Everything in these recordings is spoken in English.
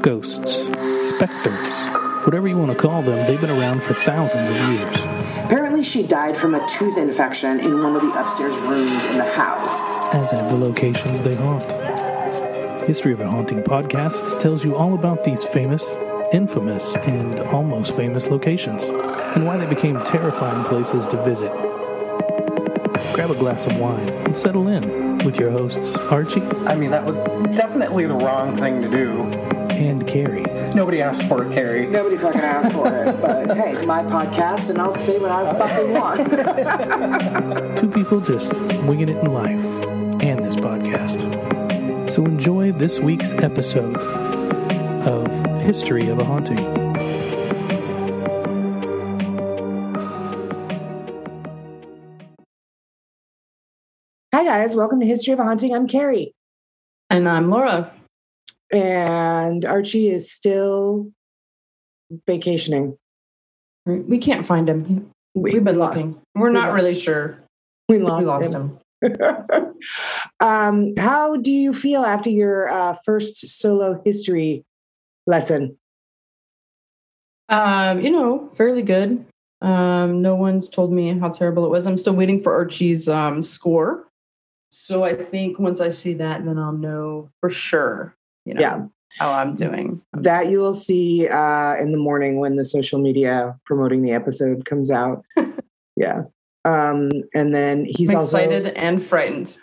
Ghosts, specters, whatever you want to call them, they've been around for thousands of years. Apparently she died from a tooth infection in one of the upstairs rooms in the house. As have the locations they haunt. History of a Haunting podcast tells you all about these famous, infamous, and almost famous locations, and why they became terrifying places to visit. Grab a glass of wine and settle in with your hosts, Archie. I mean, that was definitely the wrong thing to do. And Carrie. Nobody asked for it, Carrie. Nobody fucking asked for it, but hey, my podcast, and I'll say what I fucking want. Two people just winging it in life and this podcast. So enjoy this week's episode of History of a Haunting. Hi guys, welcome to History of a Haunting. I'm Carrie. And I'm Laura. And Archie is still vacationing. We can't find him. We've been looking. We're not really sure. We lost him. How do you feel after your first solo history lesson? Fairly good. No one's told me how terrible it was. I'm still waiting for Archie's score. So I think once I see that, then I'll know for sure, how I'm doing. That you will see in the morning when the social media promoting the episode comes out. Yeah. And then he's I'm also excited and frightened.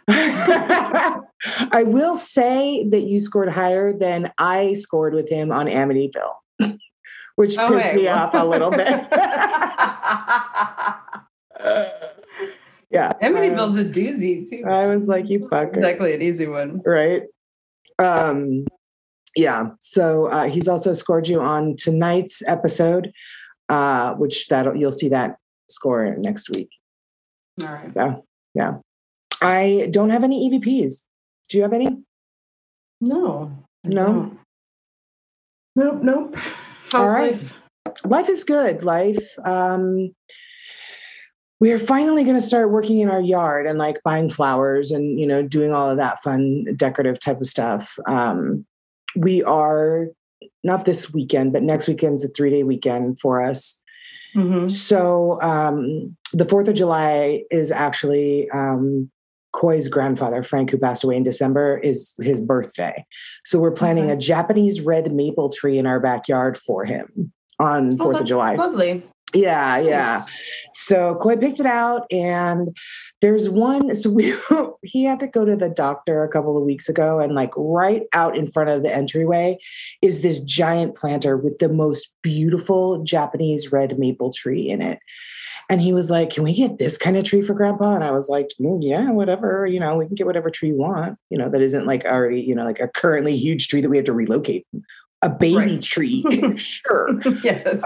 I will say that you scored higher than I scored with him on Amityville, which pissed me off a little bit. Yeah. Amityville's a doozy too. I was like, you fucker. Exactly, an easy one. Right. Yeah. So he's also scored you on tonight's episode, which you'll see that score next week. All right. So, yeah. I don't have any EVPs. Do you have any? No. No? Nope. How's life? Life is good. We're finally going to start working in our yard and like buying flowers and, doing all of that fun decorative type of stuff. We are not this weekend, but next weekend's a 3-day weekend for us. Mm-hmm. So the 4th of July is actually Koi's grandfather, Frank, who passed away in December, is his birthday. So we're planning a Japanese red maple tree in our backyard for him on 4th of July. Lovely. Yeah. Nice. So Koi picked it out, and there's one. So he had to go to the doctor a couple of weeks ago, and like right out in front of the entryway is this giant planter with the most beautiful Japanese red maple tree in it. And he was like, "Can we get this kind of tree for Grandpa?" And I was like, "Yeah, whatever. We can get whatever tree you want. That isn't like already, like a currently huge tree that we have to relocate." A baby tree, sure. Yes.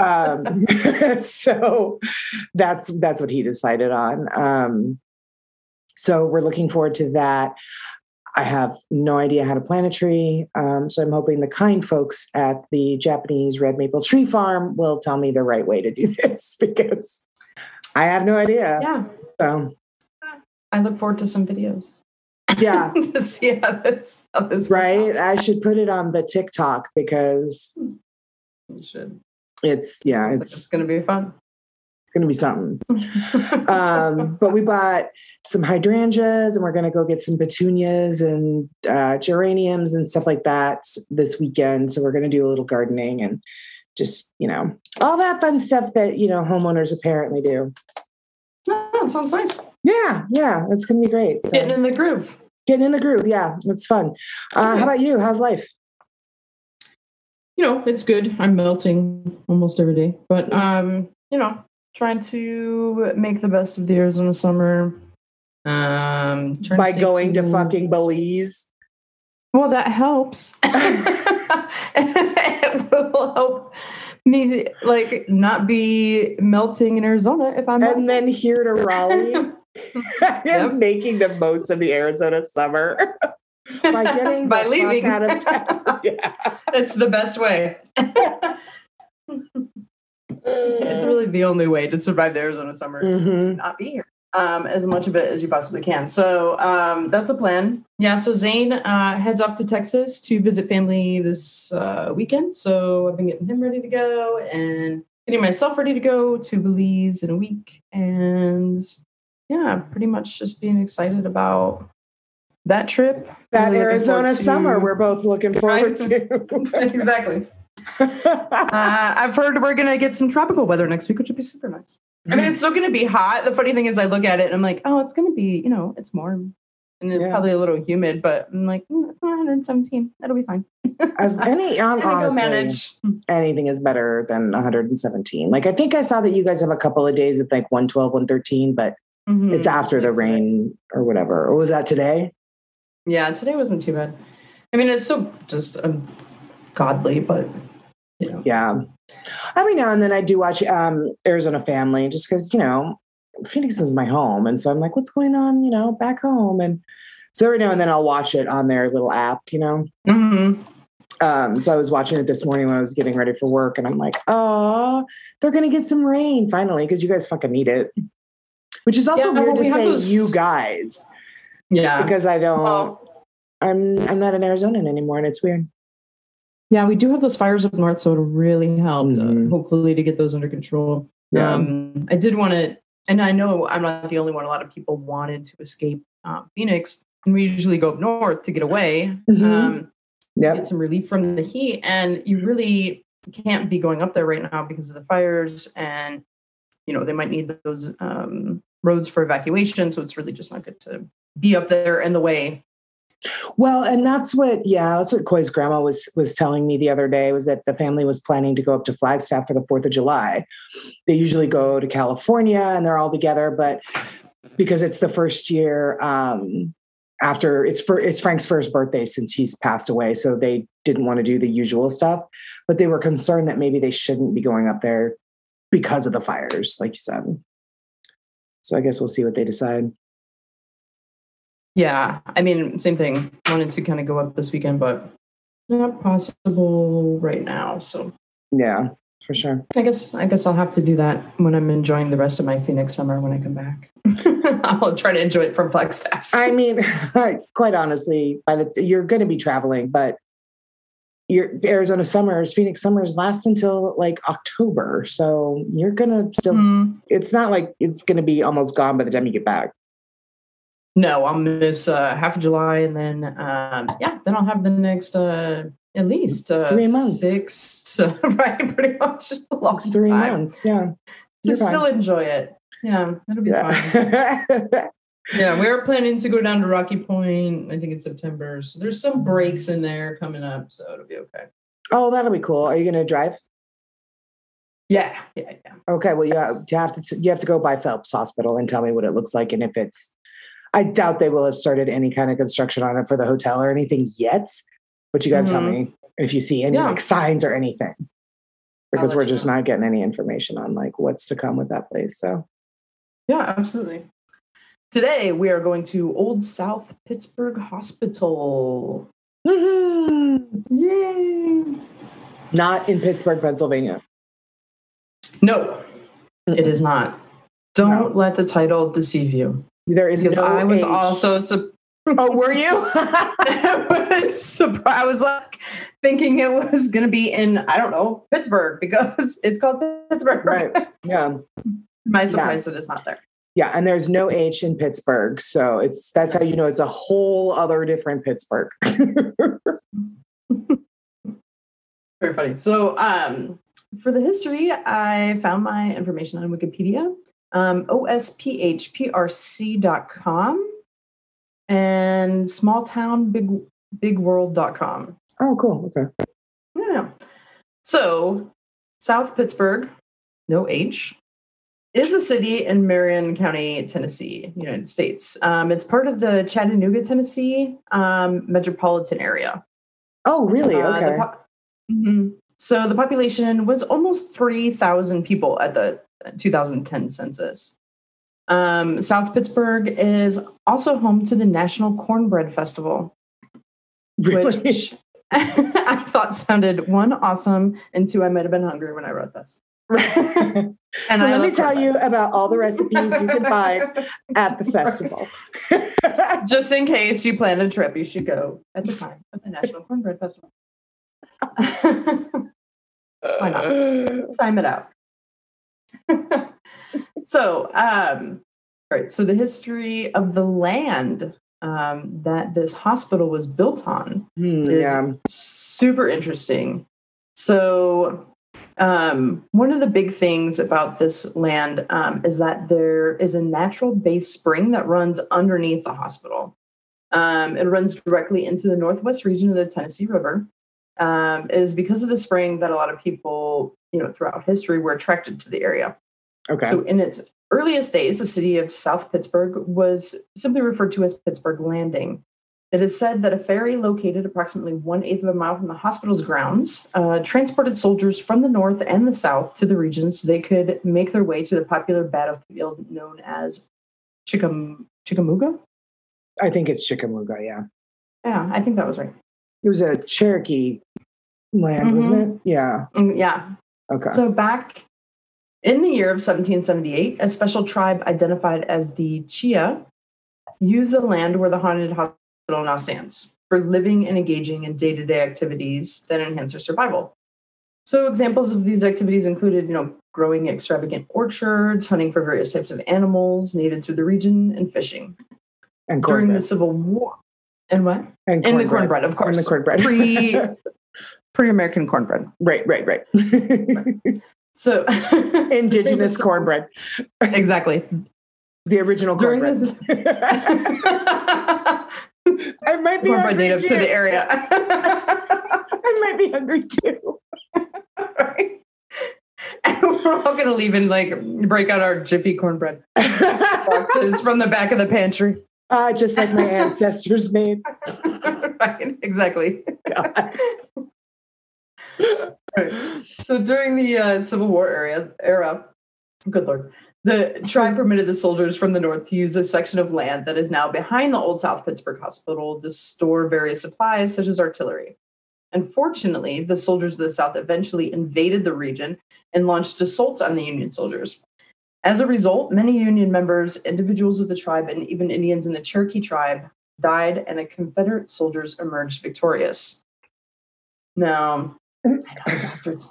So that's what he decided on. So we're looking forward to that. I have no idea how to plant a tree. So I'm hoping the kind folks at the Japanese Red Maple Tree Farm will tell me the right way to do this, because I have no idea. Yeah. So I look forward to some videos. Yeah. To see how this right. I should put it on the TikTok, because you should. It's going to be fun. It's going to be something. But we bought some hydrangeas, and we're going to go get some petunias and geraniums and stuff like that this weekend. So we're going to do a little gardening and just, all that fun stuff that, homeowners apparently do. That sounds nice. Yeah. It's going to be great. So. Getting in the groove. Yeah, it's fun. How about you? How's life? It's good. I'm melting almost every day, but trying to make the best of the Arizona summer. By going to fucking Belize. Well, that helps. It will help me not be melting in Arizona if I'm. And then here to Raleigh. And making the most of the Arizona summer by leaving out of town. Yeah. It's the best way. It's really the only way to survive the Arizona summer. Mm-hmm. Not be here. as much of it as you possibly can. So that's a plan. Yeah, so Zane heads off to Texas to visit family this weekend. So I've been getting him ready to go and getting myself ready to go to Belize in a week. And yeah, pretty much just being excited about that trip. That Really looking Arizona forward to- summer we're both looking forward Right. to. Exactly. I've heard we're going to get some tropical weather next week, which would be super nice. I mean, it's still going to be hot. The funny thing is I look at it and I'm like, oh, it's going to be, it's warm. And it's probably a little humid, but I'm like, it's 117. That'll be fine. As any, honestly, manage. anything is better than 117. Like, I think I saw that you guys have a couple of days of like 112, 113, but it's after the rain or whatever. Or was that today? Yeah, today wasn't too bad. I mean, it's still just godly, but Yeah. Every now and then I do watch Arizona Family just because, Phoenix is my home. And so I'm like, what's going on, back home? And so every now and then I'll watch it on their little app, Mm-hmm. So I was watching it this morning when I was getting ready for work and I'm like, oh, they're going to get some rain finally because you guys fucking need it. Which is also weird to say you guys. Yeah. Because I don't, I'm not an Arizonan anymore and it's weird. Yeah, we do have those fires up north, so it'll really help, hopefully, to get those under control. Yeah. I did want to, and I know I'm not the only one. A lot of people wanted to escape Phoenix, and we usually go up north to get away, get some relief from the heat. And you really can't be going up there right now because of the fires, and they might need those roads for evacuation. So it's really just not good to be up there in the way. Well, and that's what Coy's grandma was telling me the other day, was that the family was planning to go up to Flagstaff for the 4th of July. They usually go to California and they're all together, but because it's the first year after it's Frank's first birthday since he's passed away. So they didn't want to do the usual stuff, but they were concerned that maybe they shouldn't be going up there because of the fires, like you said. So I guess we'll see what they decide. Yeah, I mean, same thing. Wanted to kind of go up this weekend, but not possible right now. So yeah, for sure. I guess I'll have to do that when I'm enjoying the rest of my Phoenix summer when I come back. I'll try to enjoy it from Flagstaff. I mean, quite honestly, you're going to be traveling, but your Arizona summers, Phoenix summers last until like October. So you're going to still, it's not like it's going to be almost gone by the time you get back. No, I'll miss half of July, and then then I'll have the next at least 3 months, 6, right? Pretty much a long 3 months, yeah. To still enjoy it, yeah, that'll be fun. Yeah, we're planning to go down to Rocky Point. I think in September, so there's some breaks in there coming up, so it'll be okay. Oh, that'll be cool. Are you going to drive? Yeah. Okay, well, you have to go by Phelps Hospital and tell me what it looks like, and if it's. I doubt they will have started any kind of construction on it for the hotel or anything yet, but you got to tell me if you see any like signs or anything, because we're just not getting any information on like what's to come with that place. So, yeah, absolutely. Today we are going to Old South Pittsburgh Hospital. Mm-hmm. Yay! Not in Pittsburgh, Pennsylvania. No, it is not. Don't let the title deceive you. There is because no I was age. also oh, were you? I was surprised. I was like thinking it was going to be in, I don't know, Pittsburgh, because it's called Pittsburgh. Right. Yeah. My surprise that it's not there. Yeah, and there's no H in Pittsburgh, so that's how you know it's a whole other different Pittsburgh. Very funny. So, for the history, I found my information on Wikipedia. OSPHPRC.com and smalltownbigworld.com. Oh, cool. Okay. Yeah. So, South Pittsburgh, no H, is a city in Marion County, Tennessee, United States. It's part of the Chattanooga, Tennessee metropolitan area. Oh, really? Okay. So the population was almost 3,000 people at the 2010 census. South Pittsburgh is also home to the National Cornbread Festival, Really? which I thought sounded 1, awesome, and 2, I might have been hungry when I wrote this. And so let me tell you about all the recipes you can find at the festival. Just in case you plan a trip, you should go at the time of the National Cornbread Festival. Why not? Time it out. So, right. So the history of the land that this hospital was built on is super interesting. So one of the big things about this land is that there is a natural base spring that runs underneath the hospital. It runs directly into the northwest region of the Tennessee River. It is because of the spring that a lot of people, throughout history were attracted to the area. Okay. So in its earliest days, the city of South Pittsburgh was simply referred to as Pittsburgh Landing. It is said that a ferry located approximately 1/8 of a mile from the hospital's grounds transported soldiers from the north and the south to the region so they could make their way to the popular battlefield known as Chickamauga? I think it's Chickamauga, yeah. Yeah, I think that was right. It was a Cherokee land, wasn't it? Yeah. Yeah. Okay. So back in the year of 1778, a special tribe identified as the Chia used the land where the haunted hospital now stands for living and engaging in day-to-day activities that enhance their survival. So examples of these activities included, growing extravagant orchards, hunting for various types of animals native to the region, and fishing. And during cornbread. the Civil War. And what? And the cornbread, of course. And the cornbread. Pre-American cornbread. Right. So indigenous cornbread. Exactly. The original cornbread. I might be cornbread native to the area. I might be hungry too. Right. And we're all going to leave and break out our Jiffy cornbread boxes from the back of the pantry. Just like my ancestors made. Right, exactly. God. Right. So during the Civil War era, good Lord, the tribe permitted the soldiers from the north to use a section of land that is now behind the old South Pittsburgh Hospital to store various supplies such as artillery. Unfortunately, the soldiers of the South eventually invaded the region and launched assaults on the Union soldiers. As a result, many Union members, individuals of the tribe, and even Indians in the Cherokee tribe died, and the Confederate soldiers emerged victorious. Now, I know, bastards.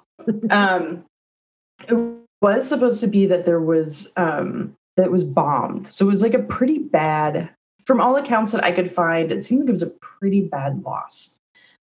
It was supposed to be that there was that it was bombed, so it was a pretty bad. From all accounts that I could find, it seemed like it was a pretty bad loss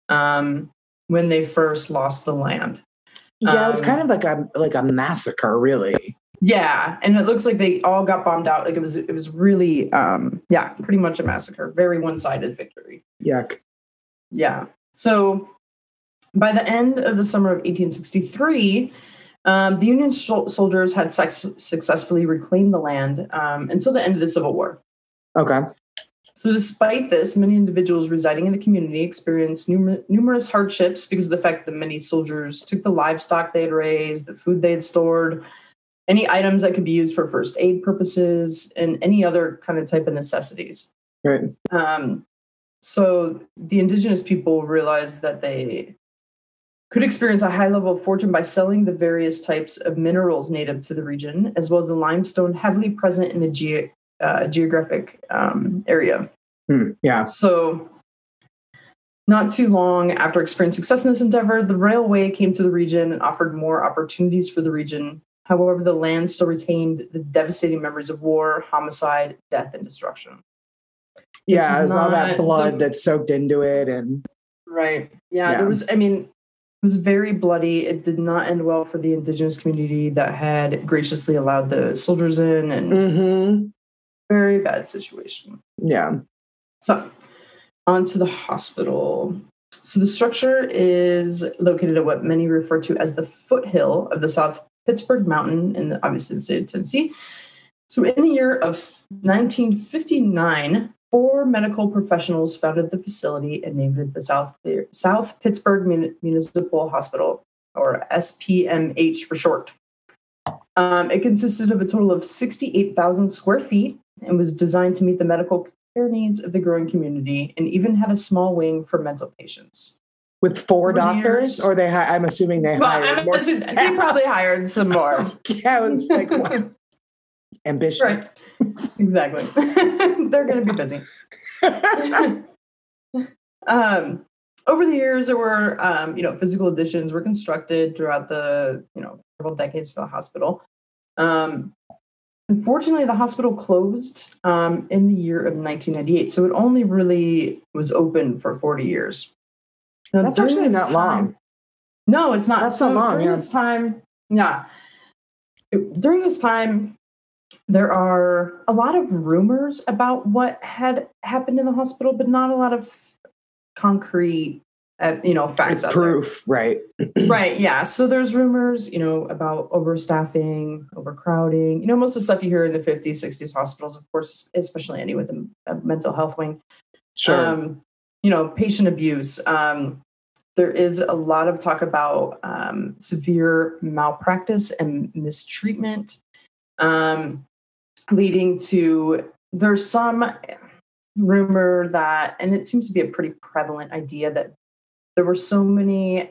when they first lost the land. Yeah, it was kind of like a massacre, really. Yeah, and it looks like they all got bombed out. It was really, pretty much a massacre. Very one-sided victory. Yuck. Yeah. So by the end of the summer of 1863, the Union soldiers had successfully reclaimed the land until the end of the Civil War. Okay. So despite this, many individuals residing in the community experienced numerous hardships because of the fact that many soldiers took the livestock they had raised, the food they had stored, any items that could be used for first aid purposes, and any other kind of type of necessities. Right. So the indigenous people realized that they could experience a high level of fortune by selling the various types of minerals native to the region, as well as the limestone heavily present in the geographic area. Yeah. So not too long after experiencing success in this endeavor, the railway came to the region and offered more opportunities for the region. However, the land still retained the devastating memories of war, homicide, death, and destruction. Yeah, there's all that blood that soaked into it. Right. Yeah, it was very bloody. It did not end well for the indigenous community that had graciously allowed the soldiers in, and very bad situation. Yeah. So, on to the hospital. So the structure is located at what many refer to as the foothill of the South Pittsburgh Mountain in obviously the state of Tennessee. So in the year of 1959, 4 medical professionals founded the facility and named it the South Pittsburgh Municipal Hospital, or SPMH for short. It consisted of a total of 68,000 square feet and was designed to meet the medical care needs of the growing community, and even had a small wing for mental patients. With 4 over the doctors, years. or I'm assuming they hired more They staff. probably hired some more. Yeah, I was like, what? Ambitious. Right. Exactly. They're going to be busy. Over the years, there were, physical additions were constructed throughout the, several decades to the hospital. Unfortunately, the hospital closed in the year of 1998, so it only really was open for 40 years. Now, that's actually not long. No, it's not. That's so long. During this time, during this time, there are a lot of rumors about what had happened in the hospital, but not a lot of concrete, facts. Proof, right? Right. Yeah. So there's rumors, about overstaffing, overcrowding. Most of the stuff you hear in the 50s, 60s hospitals, of course, especially any with a mental health wing. Sure. Patient abuse. There is a lot of talk about severe malpractice and mistreatment, leading to, there's some rumor that, and it seems to be a pretty prevalent idea, that there were so many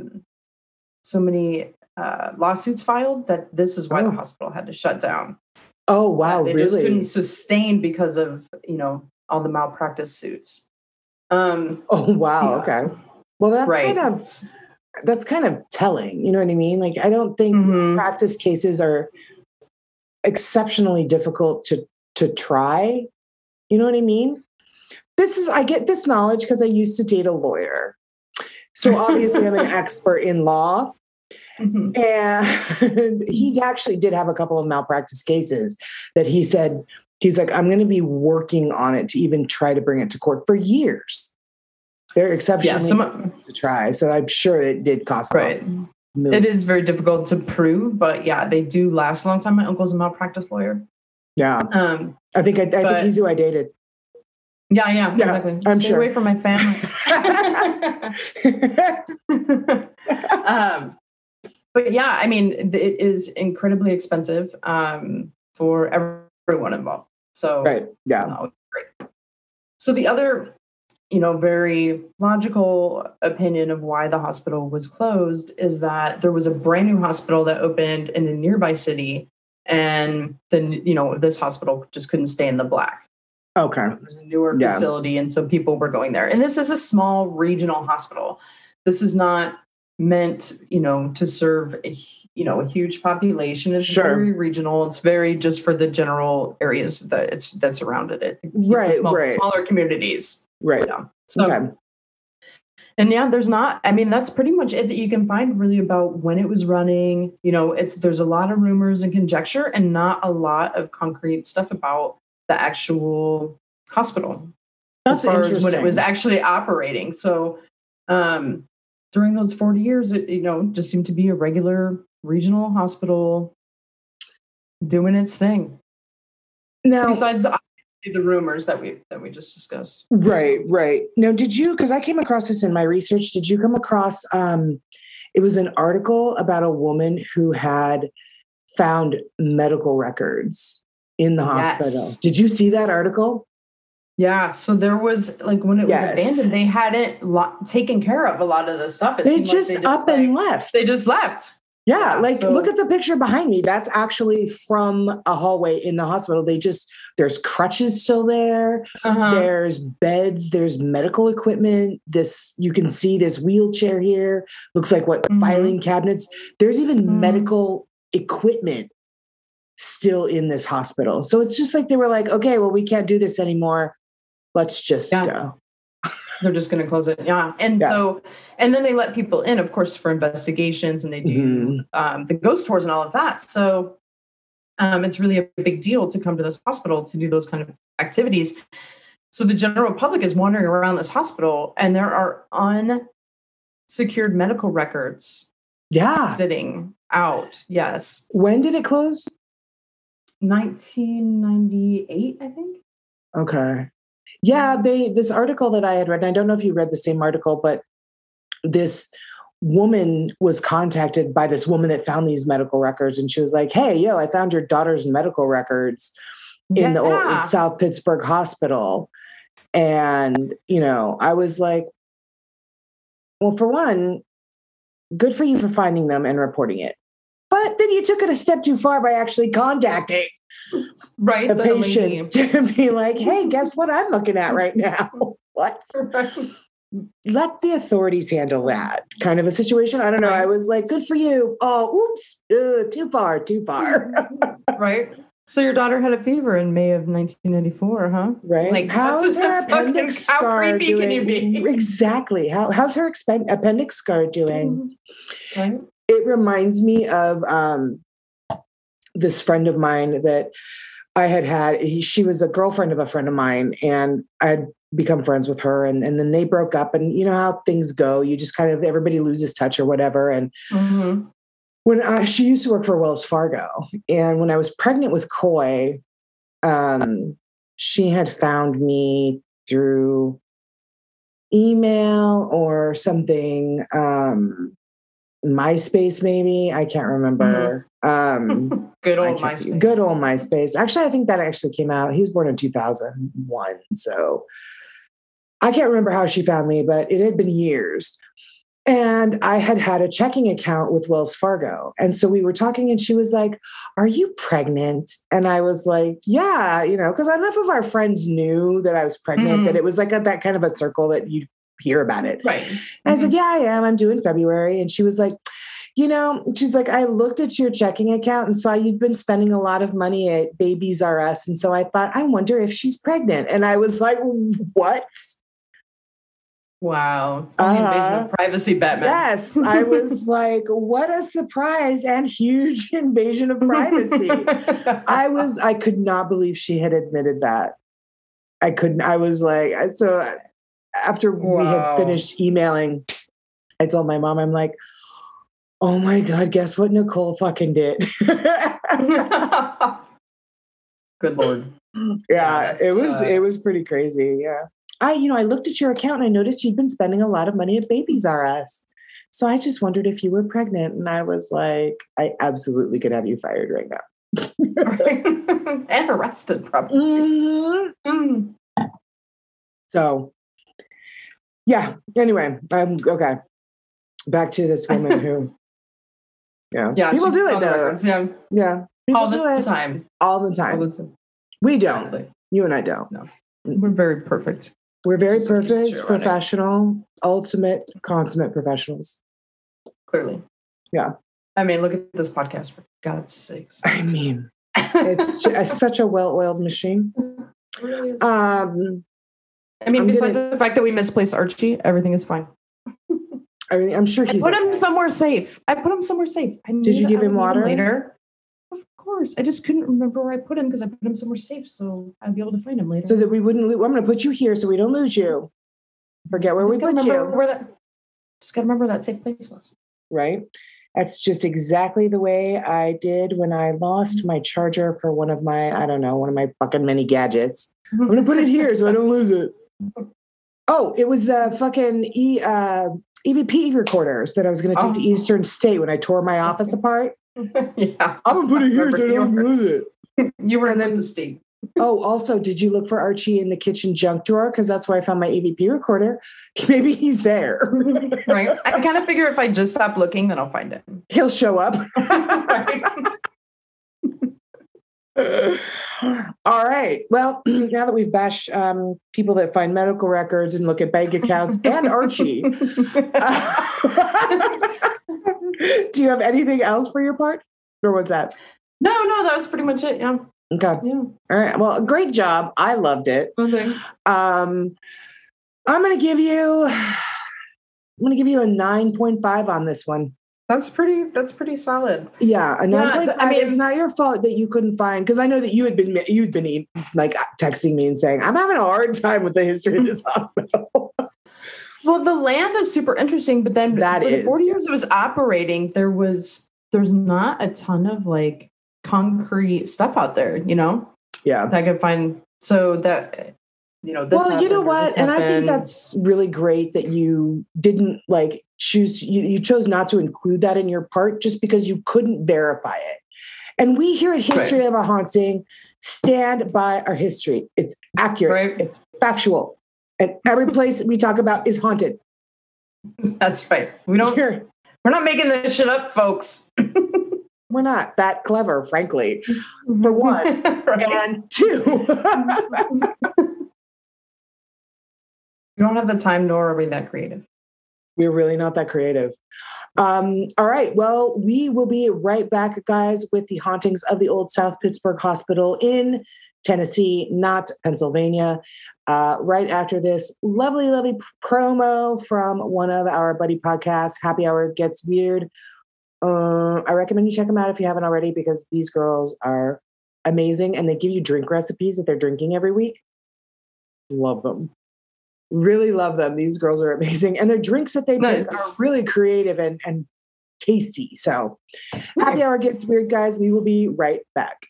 lawsuits filed that this is why the hospital had to shut down. Oh, wow. They really? just couldn't sustain because of, all the malpractice suits. Oh, wow. Yeah. Okay. Well, that's kind of telling. You know what I mean? Like, I don't think practice cases are exceptionally difficult to try. You know what I mean? I get this knowledge because I used to date a lawyer. So obviously I'm an expert in law. Mm-hmm. And he actually did have a couple of malpractice cases that he said, he's like, I'm going to be working on it to even try to bring it to court for years. They're exceptionally to try. So I'm sure it did cost them. It is very difficult to prove, but yeah, they do last a long time. My uncle's a malpractice lawyer. Yeah. I think he's who I dated. Yeah, exactly. I'm Stay sure. away from my family. But yeah, I mean, it is incredibly expensive for everyone involved. So right, yeah. Great. So the other, very logical opinion of why the hospital was closed is that there was a brand new hospital that opened in a nearby city, and then this hospital just couldn't stay in the black. Okay. It was a newer facility, and so people were going there. And this is a small regional hospital. This is not meant, to serve a huge population. It's very regional. It's very just for the general areas that surrounded it. Right. Smaller communities. Right. Yeah. So, and that's pretty much it that you can find really about when it was running. There's a lot of rumors and conjecture and not a lot of concrete stuff about the actual hospital. That's as far as when it was actually operating. So during those 40 years, it just seemed to be a regular regional hospital doing its thing. Now, besides the rumors that we just discussed. Right. Now, because I came across this in my research, did you come across, it was an article about a woman who had found medical records in the hospital. Did you see that article? Yeah. So there was, when it was abandoned, they hadn't taken care of a lot of the stuff. They just up and left. They just left. Yeah. Look at the picture behind me. That's actually from a hallway in the hospital. There's crutches still there. There's beds. There's medical equipment. You can see this wheelchair here. Looks like filing cabinets. There's even medical equipment still in this hospital. So it's just like they were like, okay, well, we can't do this anymore. Let's just go. They're just going to close it. Yeah. And so, and then they let people in, of course, for investigations, and they do the ghost tours and all of that. So it's really a big deal to come to this hospital to do those kind of activities. So the general public is wandering around this hospital, and there are unsecured medical records sitting out. Yes. When did it close? 1998, I think. Okay. Yeah, this article that I had read, and I don't know if you read the same article, but this woman was contacted by this woman that found these medical records, and she was like, hey, I found your daughter's medical records in the old South Pittsburgh hospital. And, I was like, Well, for one, good for you for finding them and reporting it. But then you took it a step too far by actually contacting the patients to be like, hey, guess what I'm looking at right now? What? Let the authorities handle that kind of a situation. I don't know. I was like, good for you. Oh, oops, too far. Right. So your daughter had a fever in May of 1994, huh? Right. Like, how's her appendix scar how creepy doing? Can you be? Exactly. How's her appendix scar doing? Right. It reminds me of this friend of mine that I had. She was a girlfriend of a friend of mine, and I had become friends with her, and then they broke up. And you know how things go. You just kind of, everybody loses touch or whatever. And when she used to work for Wells Fargo, and when I was pregnant with Coy, she had found me through email or something, MySpace maybe. I can't remember. Good old MySpace. Good old MySpace. Actually, I think that actually came out. He was born in 2001, so I can't remember how she found me, but it had been years. And I had a checking account with Wells Fargo. And so we were talking and she was like, are you pregnant? And I was like, yeah, because enough of our friends knew that I was pregnant, that it was like that kind of a circle that you hear about it. Right. And I said, yeah, I am. I'm due in February. And she was like, she's like, I looked at your checking account and saw you'd been spending a lot of money at Babies R Us. And so I thought, I wonder if she's pregnant. And I was like, what? Wow. Invasion of privacy, Batman. Yes. I was like, what a surprise and huge invasion of privacy. I could not believe she had admitted that. I was like, so after we had finished emailing, I told my mom, I'm like, oh my God, guess what Nicole fucking did? Good Lord. Yeah, it was pretty crazy. Yeah. I looked at your account and I noticed you'd been spending a lot of money at Babies R Us. So I just wondered if you were pregnant. And I was like, I absolutely could have you fired right now. And arrested, probably. So, yeah. Anyway, okay. Back to this woman who, people do it though. Yeah. All the time. All the time. We don't. Exactly. You and I don't. No. We're very perfect. We're very perfect, professional, ultimate, consummate professionals. Clearly. Yeah. I mean, look at this podcast, for God's sakes. I mean, it's such a well-oiled machine. It really is. I mean, besides the fact that we misplaced Archie, everything is fine. I'm sure I put him somewhere safe. Did you give him water? Later. Of course. I just couldn't remember where I put him because I put him somewhere safe, so I'd be able to find him later. So that we wouldn't I'm going to put you here so we don't lose you. Forget where we put you. Just got to remember that safe place was. Right? That's just exactly the way I did when I lost my charger for one of my fucking mini gadgets. I'm going to put it here so I don't lose it. Oh, it was the fucking EVP recorders that I was going to take to Eastern State when I tore my office apart. Yeah. I'm going to put it here so I don't lose it. You were in the state. Also, did you look for Archie in the kitchen junk drawer? Because that's where I found my EVP recorder. Maybe he's there. Right. I kind of figure if I just stop looking, then I'll find it. He'll show up. All right. Well, now that we've bashed people that find medical records and look at bank accounts and Archie, do you have anything else for your part? Or was that? No, that was pretty much it. Yeah. Okay. Yeah. All right. Well, great job. I loved it. Well, thanks. I'm going to give you a 9.5 on this one. That's pretty solid. Yeah, a 9.5. I mean, it's not your fault that you couldn't find, because I know that you'd been like texting me and saying, I'm having a hard time with the history of this hospital. Well, the land is super interesting, but then the 40 years it was operating, there's not a ton of like concrete stuff out there, Yeah. that I could find. So that, this well, you know what? And I think that's really great that you didn't you chose not to include that in your part just because you couldn't verify it. And we here at History of a Haunting stand by our history. It's accurate. Right. It's factual. And every place we talk about is haunted. That's right. We're not making this shit up, folks. We're not that clever, frankly, for one. Right. And two, we don't have the time, nor are we that creative. We're really not that creative. All right. Well, we will be right back, guys, with the hauntings of the Old South Pittsburgh Hospital in Tennessee, not Pennsylvania. Right after this lovely, lovely promo from one of our buddy podcasts, Happy Hour Gets Weird. I recommend you check them out if you haven't already, because these girls are amazing and they give you drink recipes that they're drinking every week. Love them. Really love them. These girls are amazing. And their drinks that they make are really creative and tasty. So Happy Hour Gets Weird, guys. We will be right back.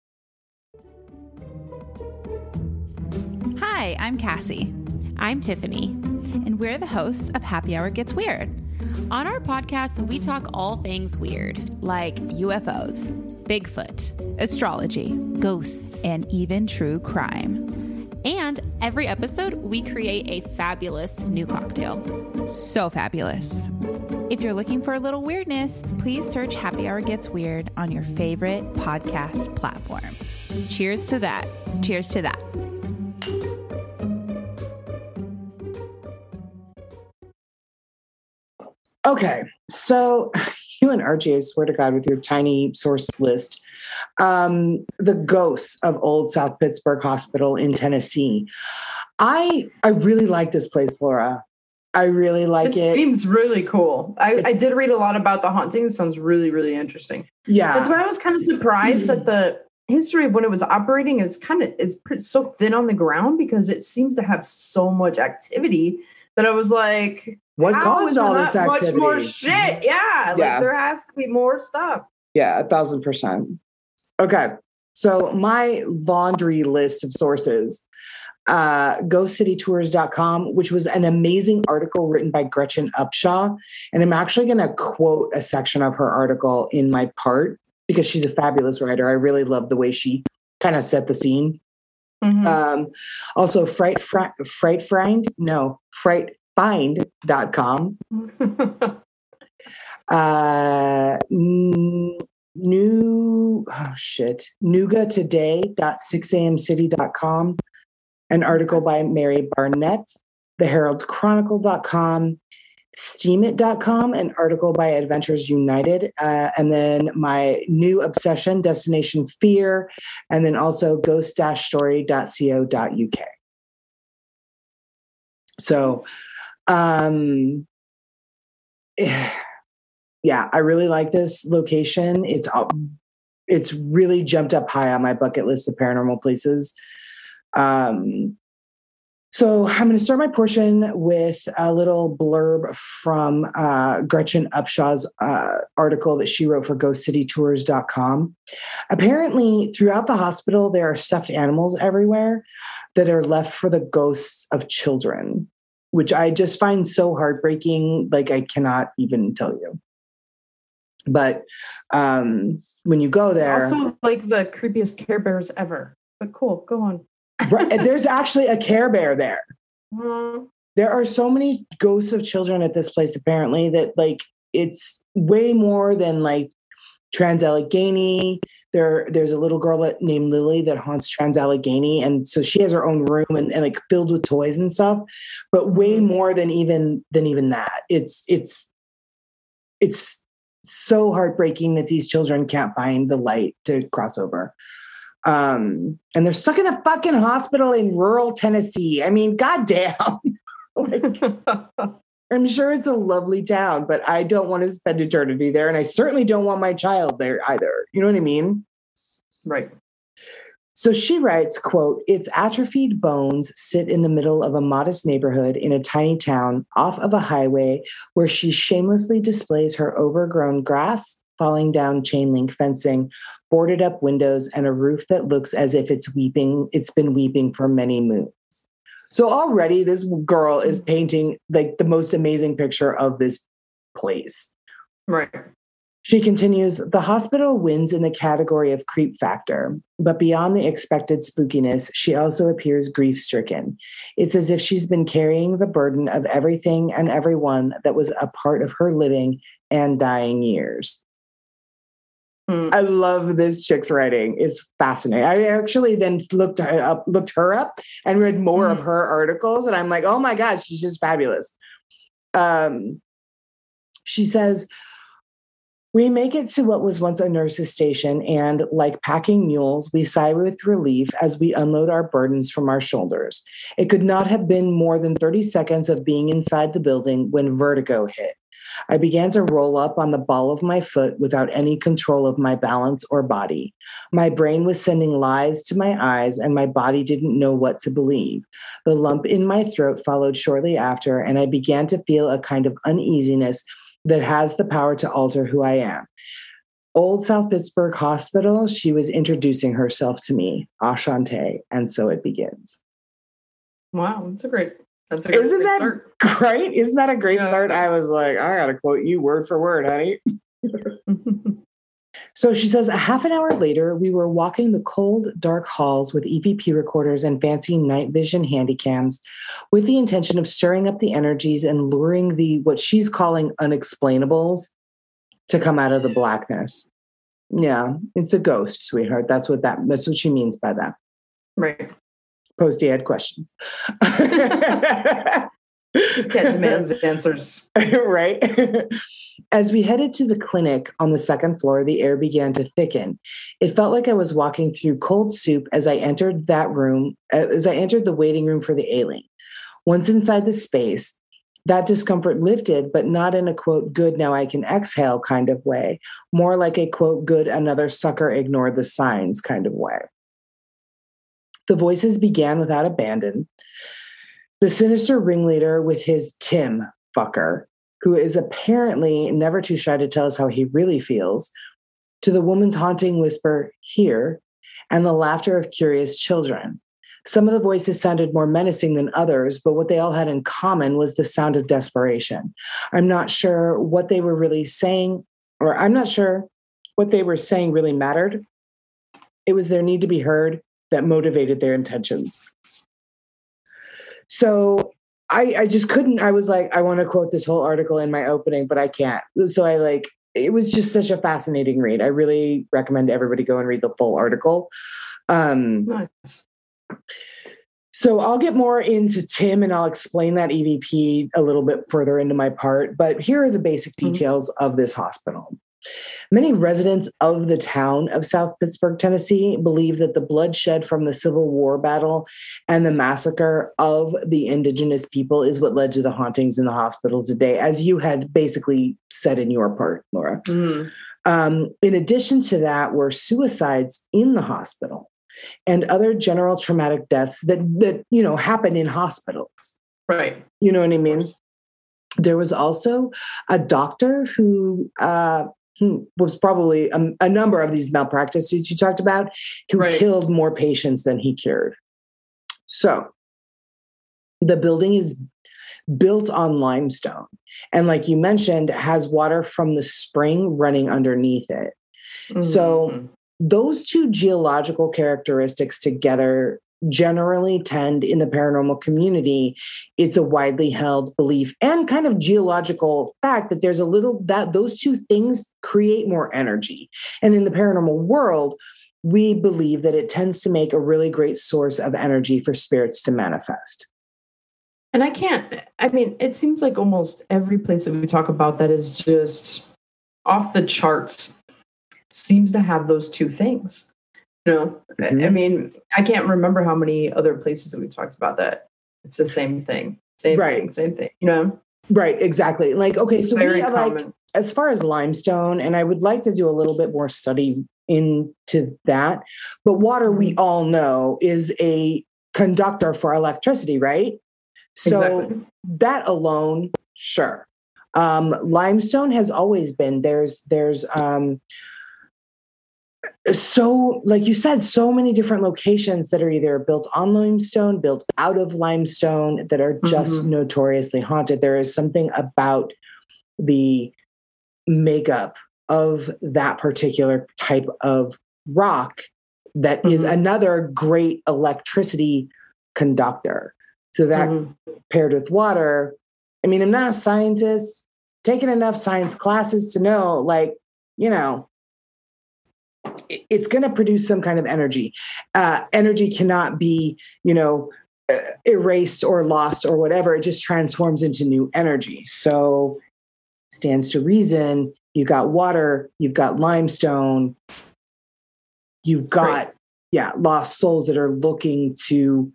Hi, I'm Cassie. I'm Tiffany, and we're the hosts of Happy Hour Gets Weird. On our podcast, we talk all things weird, like UFOs, Bigfoot, astrology, ghosts, and even true crime. And every episode, we create a fabulous new cocktail. So fabulous. If you're looking for a little weirdness, please search Happy Hour Gets Weird on your favorite podcast platform. Cheers to that. Cheers to that. Okay, so you and Archie, I swear to God, with your tiny source list, the ghosts of Old South Pittsburgh Hospital in Tennessee. I really like this place, Laura. I really like it. It seems really cool. I did read a lot about the haunting. It sounds really, really interesting. Yeah. That's why I was kind of surprised that the history of when it was operating is so thin on the ground, because it seems to have so much activity that I was like, what caused all this activity? Much more shit. Yeah. Like there has to be more stuff. Yeah, 1,000%. Okay. So my laundry list of sources, GhostCityTours.com, which was an amazing article written by Gretchen Upshaw. And I'm actually going to quote a section of her article in my part, because she's a fabulous writer. I really love the way she kind of set the scene. Mm-hmm. Also, FrightFind.com. NugaToday.6amcity.com. An article by Mary Barnett. TheHeraldChronicle.com. Steamit.com, an article by Adventures United, and then my new obsession, Destination Fear, and then also ghost-story.co.uk. So, yeah, I really like this location. It's really jumped up high on my bucket list of paranormal places. So I'm going to start my portion with a little blurb from Gretchen Upshaw's article that she wrote for GhostCityTours.com. Apparently, throughout the hospital, there are stuffed animals everywhere that are left for the ghosts of children, which I just find so heartbreaking. Like, I cannot even tell you. But when you go there... Also, like the creepiest Care Bears ever. But cool, go on. Right, there's actually a Care Bear there. Mm-hmm. There are so many ghosts of children at this place, apparently, that like it's way more than like Trans-Allegheny. There's a little girl named Lily that haunts Trans-Allegheny, and so she has her own room and like filled with toys and stuff. But way more than even that. It's so heartbreaking that these children can't find the light to cross over. And they're stuck in a fucking hospital in rural Tennessee. I mean, goddamn. Like, I'm sure it's a lovely town, but I don't want to spend eternity there. And I certainly don't want my child there either. You know what I mean? Right. So she writes, quote, "Its atrophied bones sit in the middle of a modest neighborhood in a tiny town off of a highway where she shamelessly displays her overgrown grass, falling down chain link fencing, boarded up windows, and a roof that looks as if it's been weeping for many moons." So already this girl is painting like the most amazing picture of this place. Right. She continues, the hospital wins in the category of creep factor, but beyond the expected spookiness, she also appears grief-stricken. It's as if she's been carrying the burden of everything and everyone that was a part of her living and dying years. I love this chick's writing. It's fascinating. I actually then looked her up and read more of her articles, and I'm like, oh my gosh, she's just fabulous. She says, we make it to what was once a nurse's station, and like packing mules, we sigh with relief as we unload our burdens from our shoulders. It could not have been more than 30 seconds of being inside the building when vertigo hit. I began to roll up on the ball of my foot without any control of my balance or body. My brain was sending lies to my eyes, and my body didn't know what to believe. The lump in my throat followed shortly after, and I began to feel a kind of uneasiness that has the power to alter who I am. Old South Pittsburgh Hospital, she was introducing herself to me, Ashante, and so it begins. Wow, that's a great Isn't that start. great? Isn't that a great start? I was like, I got to quote you word for word, honey. So she says, a half an hour later, we were walking the cold, dark halls with EVP recorders and fancy night vision handycams with the intention of stirring up the energies and luring what she's calling unexplainables to come out of the blackness. Yeah, it's a ghost, sweetheart. That's what she means by that. Right. Posty had questions. Cat demands answers. Right. As we headed to the clinic on the second floor, the air began to thicken. It felt like I was walking through cold soup as I entered the waiting room for the ailing. Once inside the space, that discomfort lifted, but not in a, quote, good, now I can exhale kind of way, more like a, quote, good, another sucker ignored the signs kind of way. The voices began without abandon. The sinister ringleader with his Tim fucker, who is apparently never too shy to tell us how he really feels, to the woman's haunting whisper, here, and the laughter of curious children. Some of the voices sounded more menacing than others, but what they all had in common was the sound of desperation. I'm not sure what they were really saying, or I'm not sure what they were saying really mattered. It was their need to be heard that motivated their intentions. So I just couldn't, I was like, I want to quote this whole article in my opening, but I can't. So it was just such a fascinating read. I really recommend everybody go and read the full article. Nice. So I'll get more into Tim and I'll explain that EVP a little bit further into my part, but here are the basic details of this hospital. Many residents of the town of South Pittsburgh, Tennessee, believe that the bloodshed from the Civil War battle and the massacre of the indigenous people is what led to the hauntings in the hospital today, as you had basically said in your part, Laura. In addition to that, were suicides in the hospital and other general traumatic deaths that happen in hospitals. Right. You know what I mean? There was also a doctor who was probably a number of these malpractice suits you talked about, who killed more patients than he cured. So the building is built on limestone. And like you mentioned, has water from the spring running underneath it. Mm-hmm. So those two geological characteristics together generally tend in the paranormal community, it's a widely held belief and kind of geological fact that there's that those two things create more energy. And in the paranormal world, we believe that it tends to make a really great source of energy for spirits to manifest. And it seems like almost every place that we talk about that is just off the charts seems to have those two things. Mm-hmm. I can't remember how many other places that we've talked about that it's the same thing. Same thing, Right, exactly. So very common. As far as limestone, and I would like to do a little bit more study into that, but water, we all know, is a conductor for electricity, right? So that alone, sure. Limestone has always been, there's so, like you said, so many different locations that are either built on limestone, built out of limestone, that are just notoriously haunted. There is something about the makeup of that particular type of rock that is another great electricity conductor. So that paired with water, I mean, I'm not a scientist, taken enough science classes to know, like, you know, it's going to produce some kind of energy. Energy cannot be, you know, erased or lost or whatever. It just transforms into new energy. So stands to reason, you've got water, you've got limestone, you've got, lost souls that are looking to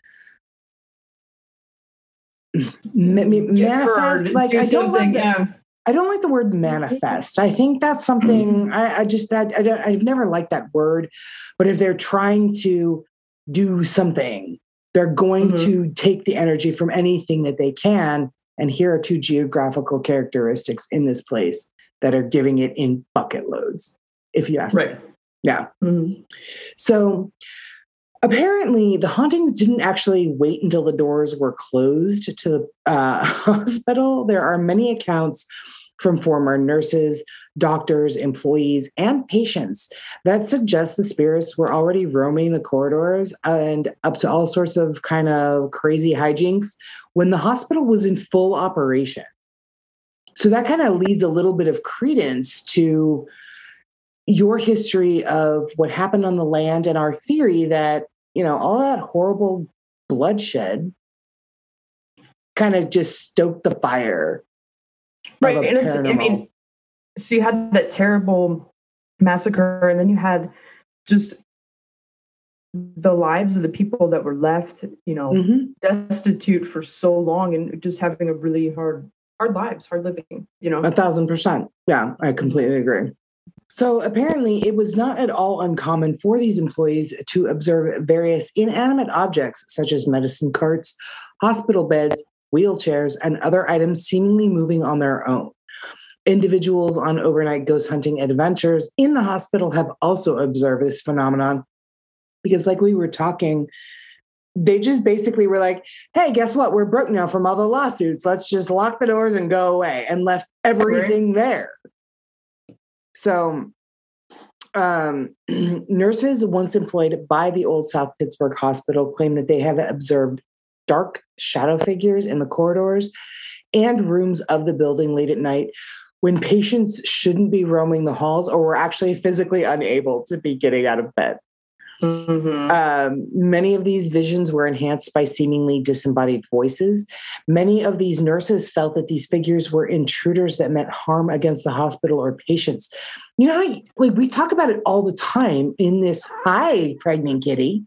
manifest. Like, I don't like the word manifest. I think that's something I've never liked that word, but if they're trying to do something, they're going to take the energy from anything that they can. And here are two geographical characteristics in this place that are giving it in bucket loads, if you ask me. Yeah. So apparently the hauntings didn't actually wait until the doors were closed to the hospital. There are many accounts from former nurses, doctors, employees, and patients that suggest the spirits were already roaming the corridors and up to all sorts of kind of crazy hijinks when the hospital was in full operation. So that kind of leads a little bit of credence to your history of what happened on the land and our theory that, you know, all that horrible bloodshed kind of just stoked the fire. Right. And it's, I mean, so you had that terrible massacre, and then you had just the lives of the people that were left, you know, destitute for so long and just having a really hard lives, hard living, you know. 1,000%. Yeah, I completely agree. So apparently it was not at all uncommon for these employees to observe various inanimate objects such as medicine carts, hospital beds, wheelchairs, and other items seemingly moving on their own. Individuals on overnight ghost hunting adventures in the hospital have also observed this phenomenon because, like we were talking, they just basically were like, hey, guess what? We're broke now from all the lawsuits. Let's just lock the doors and go away, and left everything there. So nurses once employed by the Old South Pittsburgh Hospital claim that they have observed dark shadow figures in the corridors and rooms of the building late at night when patients shouldn't be roaming the halls or were actually physically unable to be getting out of bed. Many of these visions were enhanced by seemingly disembodied voices. Many of these nurses felt that these figures were intruders that meant harm against the hospital or patients. You know, like we talk about it all the time in this. Hi, pregnant kitty.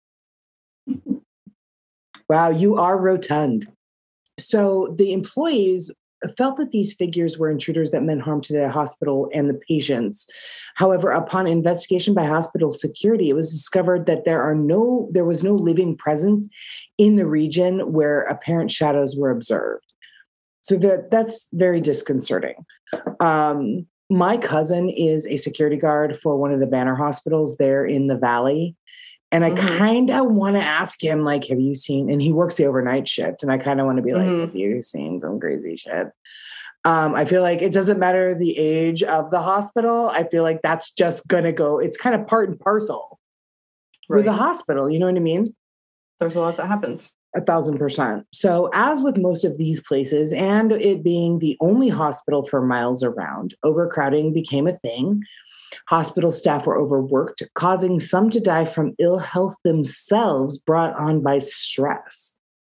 Wow, you are rotund. So the employees felt that these figures were intruders that meant harm to the hospital and the patients. However, upon investigation by hospital security, it was discovered that there was no living presence in the region where apparent shadows were observed. So that's very disconcerting. My cousin is a security guard for one of the banner hospitals there in the Valley. And I kind of want to ask him, like, have you seen, and he works the overnight shift. And I kind of want to be like, have you seen some crazy shit? I feel like it doesn't matter the age of the hospital. I feel like that's just going to go, it's kind of part and parcel with the hospital. You know what I mean? There's a lot that happens. 1,000%. So as with most of these places, and it being the only hospital for miles around, overcrowding became a thing. Hospital staff were overworked, causing some to die from ill health themselves brought on by stress.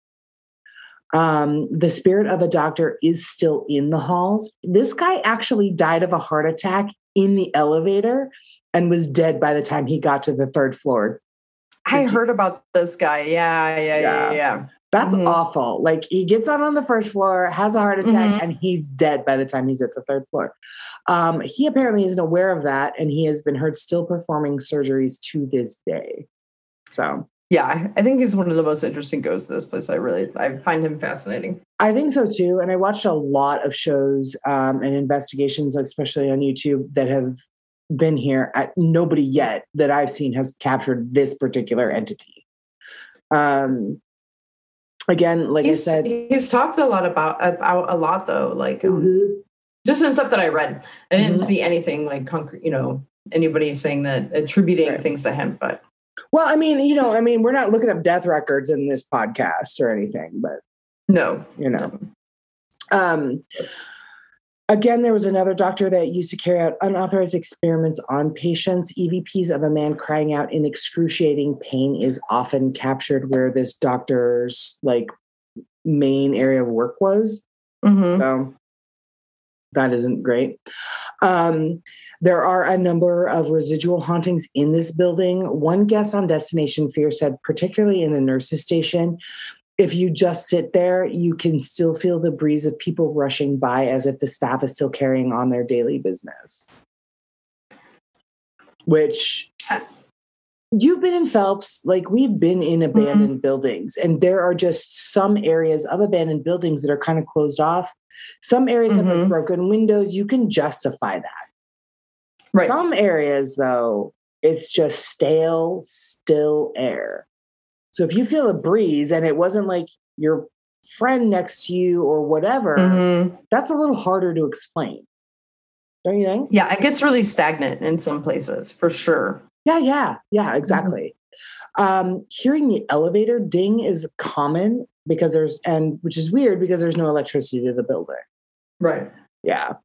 The spirit of a doctor is still in the halls. This guy actually died of a heart attack in the elevator and was dead by the time he got to the third floor. I heard about this guy. Yeah. That's awful. Like, he gets out on the first floor, has a heart attack, and he's dead by the time he's at the third floor. He apparently isn't aware of that, and he has been heard still performing surgeries to this day. So, yeah, I think he's one of the most interesting ghosts of this place. I find him fascinating. I think so too. And I watched a lot of shows and investigations, especially on YouTube, that have been here. Nobody yet that I've seen has captured this particular entity. Again, like I said, he's talked a lot about a lot though. Like Just in stuff that I read. I didn't Mhm. see anything like concrete, anybody saying that, attributing things to him, but. Well, I mean, we're not looking up death records in this podcast or anything, but No. Again, there was another doctor that used to carry out unauthorized experiments on patients. EVPs of a man crying out in excruciating pain is often captured where this doctor's main area of work was. Mm-hmm. So that isn't great. There are a number of residual hauntings in this building. One guest on Destination Fear said, particularly in the nurses' station, if you just sit there, you can still feel the breeze of people rushing by as if the staff is still carrying on their daily business. Which, you've been in Phelps, we've been in abandoned buildings, and there are just some areas of abandoned buildings that are kind of closed off. Some areas have broken windows. You can justify that. Right. Some areas, though, it's just stale, still air. So if you feel a breeze and it wasn't like your friend next to you or whatever, that's a little harder to explain. Don't you think? Yeah, it gets really stagnant in some places, for sure. Yeah, exactly. Hearing the elevator ding is common which is weird because there's no electricity to the building. Right. Yeah.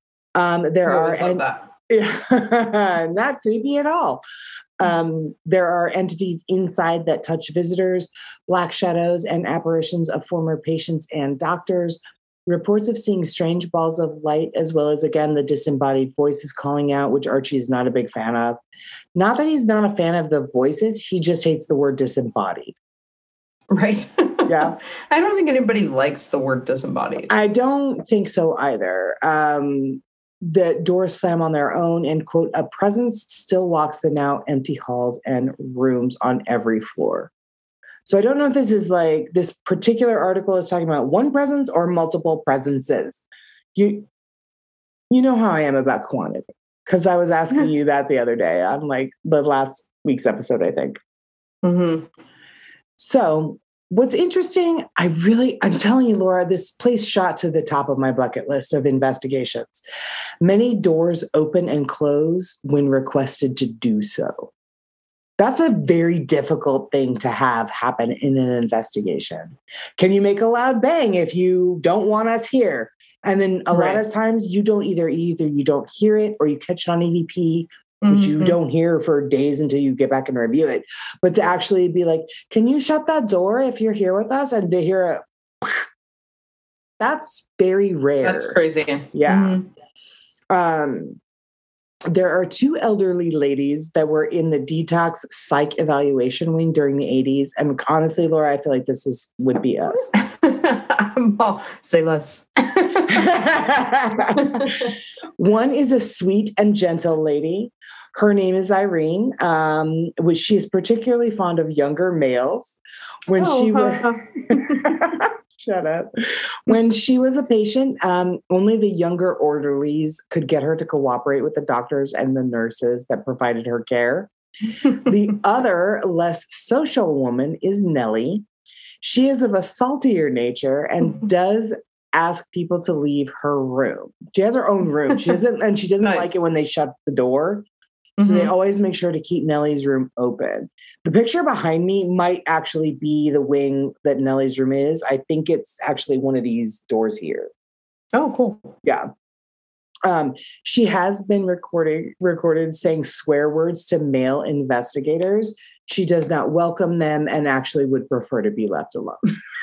Not creepy at all. There are entities inside that touch visitors, black shadows, and apparitions of former patients and doctors. Reports of seeing strange balls of light, as well as, again, the disembodied voices calling out, which Archie is not a big fan of. Not that he's not a fan of the voices, he just hates the word disembodied. Right. Yeah. I don't think anybody likes the word disembodied. I don't think so either. The doors slam on their own, and, quote, a presence still walks the now empty halls and rooms on every floor. So I don't know if this is this particular article is talking about one presence or multiple presences. You know how I am about quantity, because I was asking you that the other day on the last week's episode, I think. Mm-hmm. So what's interesting, I'm telling you, Laura, this place shot to the top of my bucket list of investigations. Many doors open and close when requested to do so. That's a very difficult thing to have happen in an investigation. Can you make a loud bang if you don't want us here? And then a lot of times you don't either you don't hear it or you catch it on EVP, which you don't hear for days until you get back and review it. But to actually be like, can you shut that door if you're here with us? And they hear that's very rare. That's crazy. Yeah. There are two elderly ladies that were in the detox psych evaluation wing during the 80s. And honestly, Laura, I feel like this would be us. Say less. One is a sweet and gentle lady. Her name is Irene, which she is particularly fond of younger males. When she was shut up. When she was a patient, only the younger orderlies could get her to cooperate with the doctors and the nurses that provided her care. The other, less social woman is Nellie. She is of a saltier nature and does ask people to leave her room. She has her own room. She doesn't like it when they shut the door. So they always make sure to keep Nellie's room open. The picture behind me might actually be the wing that Nellie's room is. I think it's actually one of these doors here. Oh, cool. Yeah. She has been recorded saying swear words to male investigators. She does not welcome them and actually would prefer to be left alone.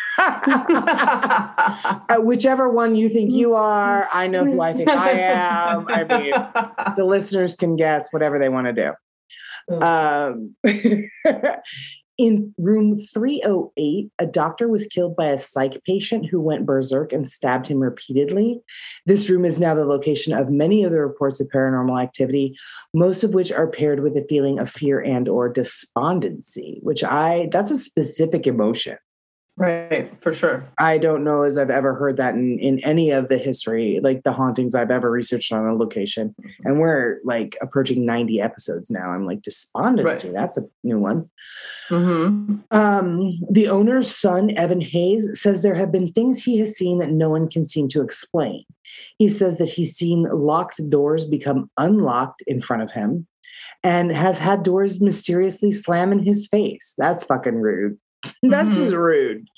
Whichever one you think you are, I know who I think I am. I mean, the listeners can guess whatever they want to do. In room 308, a doctor was killed by a psych patient who went berserk and stabbed him repeatedly. This room is now the location of many of the reports of paranormal activity, most of which are paired with a feeling of fear and or despondency, that's a specific emotion. Right, for sure. I don't know as I've ever heard that in any of the history, like the hauntings I've ever researched on a location. And we're like approaching 90 episodes now. I'm like, despondency. Right. That's a new one. Mm-hmm. The owner's son, Evan Hayes, says there have been things he has seen that no one can seem to explain. He says that he's seen locked doors become unlocked in front of him and has had doors mysteriously slam in his face. That's fucking rude. That's just rude.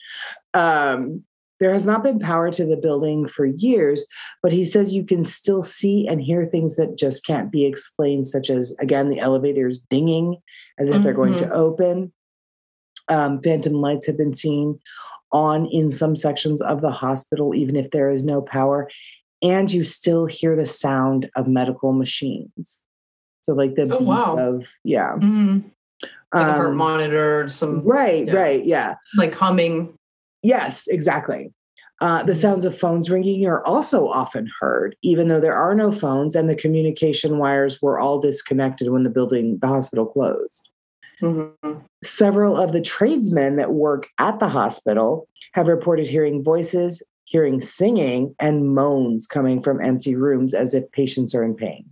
There has not been power to the building for years, but he says you can still see and hear things that just can't be explained, such as, again, the elevators dinging as if they're going to open. Phantom lights have been seen on in some sections of the hospital, even if there is no power. And you still hear the sound of medical machines. So like the beat of, like a heart monitor, some right, like humming. Yes, exactly. The sounds of phones ringing are also often heard, even though there are no phones and the communication wires were all disconnected when the hospital closed. Mm-hmm. Several of the tradesmen that work at the hospital have reported hearing voices, hearing singing, and moans coming from empty rooms as if patients are in pain.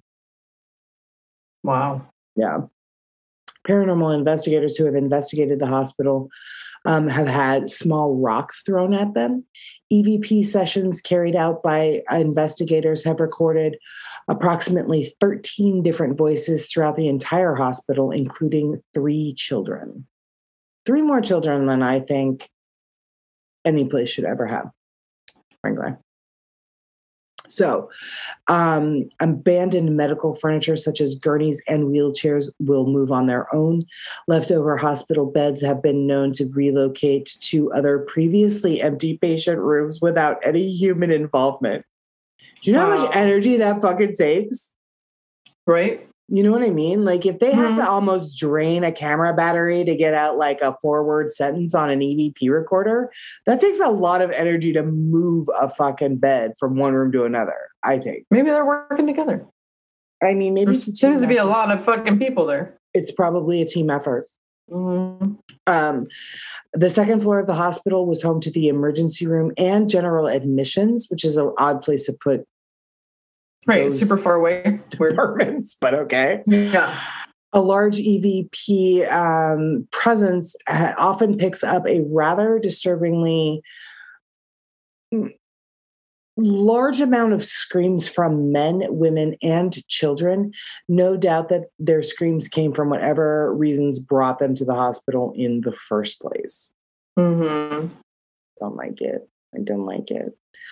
Wow. Yeah. Paranormal investigators who have investigated the hospital have had small rocks thrown at them. EVP sessions carried out by investigators have recorded approximately 13 different voices throughout the entire hospital, including 3 children. 3 more children than I think any place should ever have, frankly. So, abandoned medical furniture such as gurneys and wheelchairs will move on their own. Leftover hospital beds have been known to relocate to other previously empty patient rooms without any human involvement. Do you know how much energy that fucking takes? Right. You know what I mean? Like if they have to almost drain a camera battery to get out like a 4-word sentence on an EVP recorder, that takes a lot of energy to move a fucking bed from one room to another, I think. Maybe they're working together. I mean, maybe there seems to be a lot of fucking people there. It's probably a team effort. Mm-hmm. The second floor of the hospital was home to the emergency room and general admissions, which is an odd place to put right, super far away departments, but okay. Yeah. A large EVP presence often picks up a rather disturbingly large amount of screams from men, women, and children. No doubt that their screams came from whatever reasons brought them to the hospital in the first place. Mm-hmm. Don't like it. I don't like it.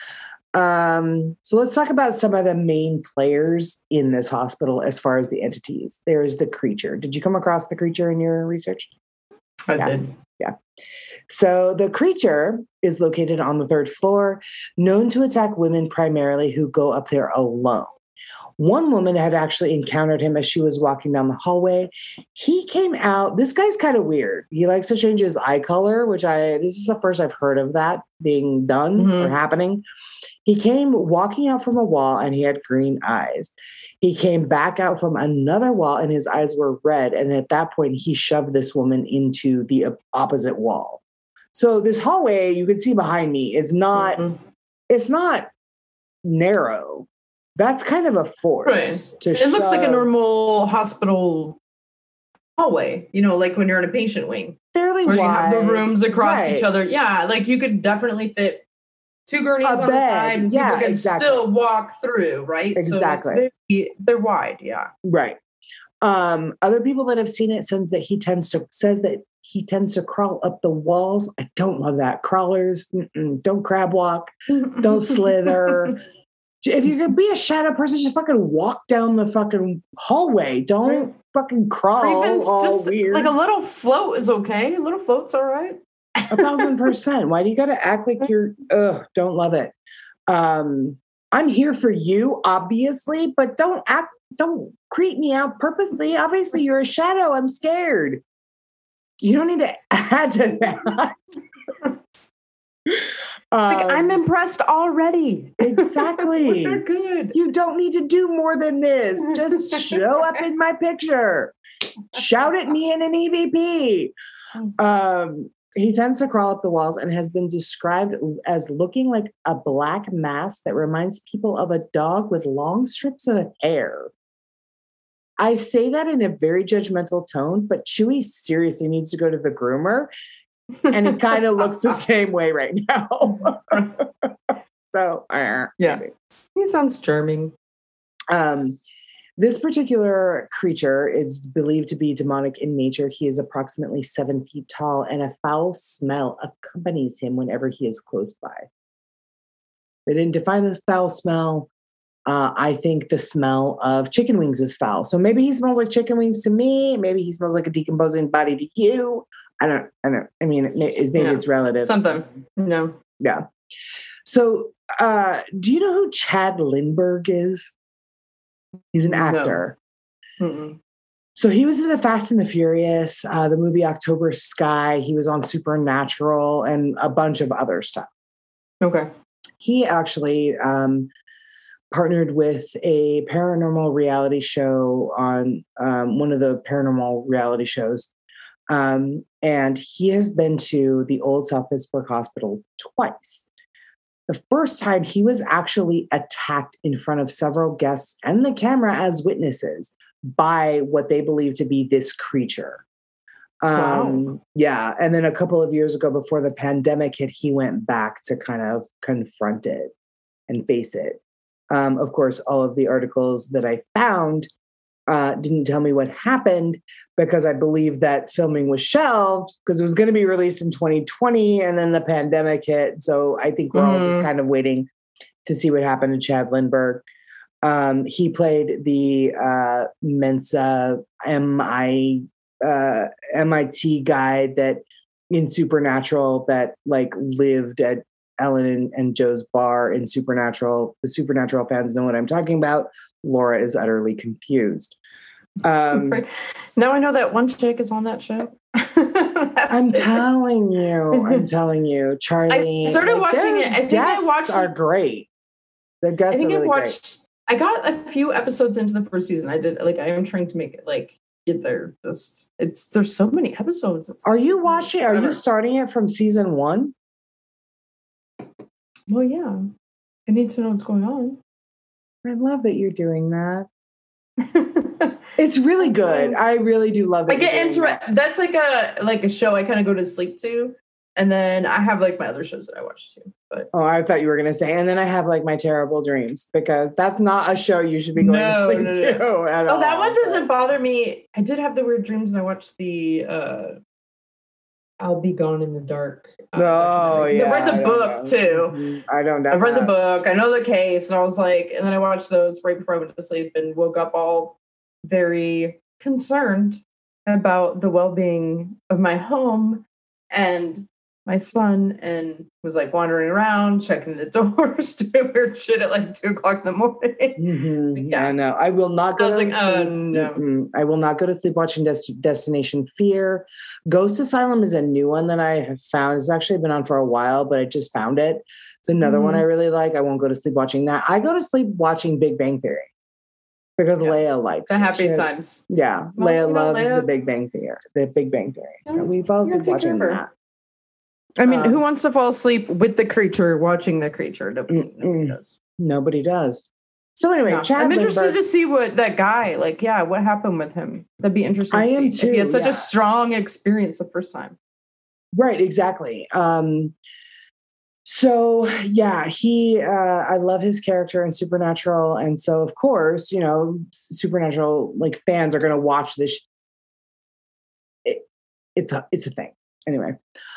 So let's talk about some of the main players in this hospital as far as the entities. There's the Creature. Did you come across the Creature in your research? I did. Yeah. So the Creature is located on the 3rd floor, known to attack women primarily who go up there alone. One woman had actually encountered him as she was walking down the hallway. He came out. This guy's kind of weird. He likes to change his eye color, this is the first I've heard of that being done or happening. He came walking out from a wall and he had green eyes. He came back out from another wall and his eyes were red. And at that point, he shoved this woman into the opposite wall. So this hallway you can see behind me is not, it's not narrow. That's kind of a force. Right. It looks like a normal hospital hallway, like when you're in a patient wing. Fairly where wide. You have the rooms across each other. Yeah, like you could definitely fit 2 gurneys on the side and people can still walk through, right? Exactly. So they're wide, yeah. Right. Other people that have seen it says that he tends to crawl up the walls. I don't love that. Crawlers, don't crab walk, don't slither. If you're going to be a shadow person, just fucking walk down the fucking hallway. Don't fucking crawl or even all just weird. Like a little float is okay. A little float's all right. 1,000%. Why do you got to act like you're, don't love it. I'm here for you, obviously, but don't creep me out purposely. Obviously, you're a shadow. I'm scared. You don't need to add to that. I'm impressed already. Exactly. We're good. You don't need to do more than this. Just show up in my picture. Shout at me in an EVP. He tends to crawl up the walls and has been described as looking like a black mass that reminds people of a dog with long strips of hair. I say that in a very judgmental tone, but Chewie seriously needs to go to the groomer, and it kind of looks the same way right now. So, yeah, he sounds charming. This particular creature is believed to be demonic in nature. He is approximately 7 feet tall, and a foul smell accompanies him whenever he is close by. They didn't define the foul smell. I think the smell of chicken wings is foul. So maybe he smells like chicken wings to me. Maybe he smells like a decomposing body to you. I don't. I mean, it's relative. Something. No. Yeah. So, do you know who Chad Lindbergh is? He's an actor. No. So he was in the Fast and the Furious, the movie October Sky. He was on Supernatural and a bunch of other stuff. Okay. He actually partnered with a paranormal reality show on one of the paranormal reality shows. And he has been to the Old South Pittsburgh Hospital twice. The first time he was actually attacked in front of several guests and the camera as witnesses by what they believe to be this creature. Wow. Yeah. And then a couple of years ago, before the pandemic hit, he went back to kind of confront it and face it. Of course, all of the articles that I found didn't tell me what happened, because I believe that filming was shelved because it was going to be released in 2020 and then the pandemic hit. So I think we're all just kind of waiting to see what happened to Chad Lindbergh. He played the Mensa MIT guy that in Supernatural that like lived at Ellen and Joe's bar in Supernatural. The Supernatural fans know what I'm talking about. Laura is utterly confused. Right. Now I know that one chick is on that show. I'm telling you, Charlie. I started watching it. I think I watched. Are great. The guests are really great. I got a few episodes into the first season. I am trying to make it like get there. There's so many episodes. Are you watching? Are you starting it from season 1? Well, yeah. I need to know what's going on. I love that you're doing that. It's really good. I really do love it. I get into it. That's like a show I kind of go to sleep to, and then I have like my other shows that I watch too. But I thought you were going to say, and then I have like my terrible dreams, because that's not a show you should be going to sleep to at all. That one doesn't bother me. I did have the weird dreams, and I watched the I'll Be Gone in the Dark. Yeah. I read the book too. I read the book. I know the case, and I was like, and then I watched those right before I went to sleep, and woke up all very concerned about the well-being of my home and my son, and was like wandering around, checking the doors, doing weird shit at like 2:00 in the morning. Mm-hmm. Yeah, no, I will not go to sleep. No. I will not go to sleep watching Destination Fear. Ghost Asylum is a new one that I have found. It's actually been on for a while, but I just found it. It's another one I really like. I won't go to sleep watching that. I go to sleep watching Big Bang Theory, because Leia likes the Happy Times. Yeah, well, Leia loves the Big Bang Theory. The Big Bang Theory. So we fall asleep watching that. I mean, who wants to fall asleep with the creature watching the creature? Nobody does. Nobody does. So anyway, Chad I'm interested to see what that guy, what happened with him. That'd be interesting to see. Am too, if he had such a strong experience the first time. Right, exactly. So yeah, I love his character in Supernatural. And so of course, Supernatural fans are going to watch this. It's a thing. Anyway.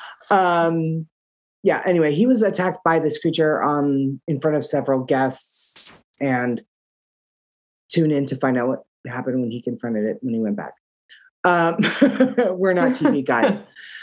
Anyway, he was attacked by this creature in front of several guests, and tune in to find out what happened when he confronted it when he went back. We're not TV guys.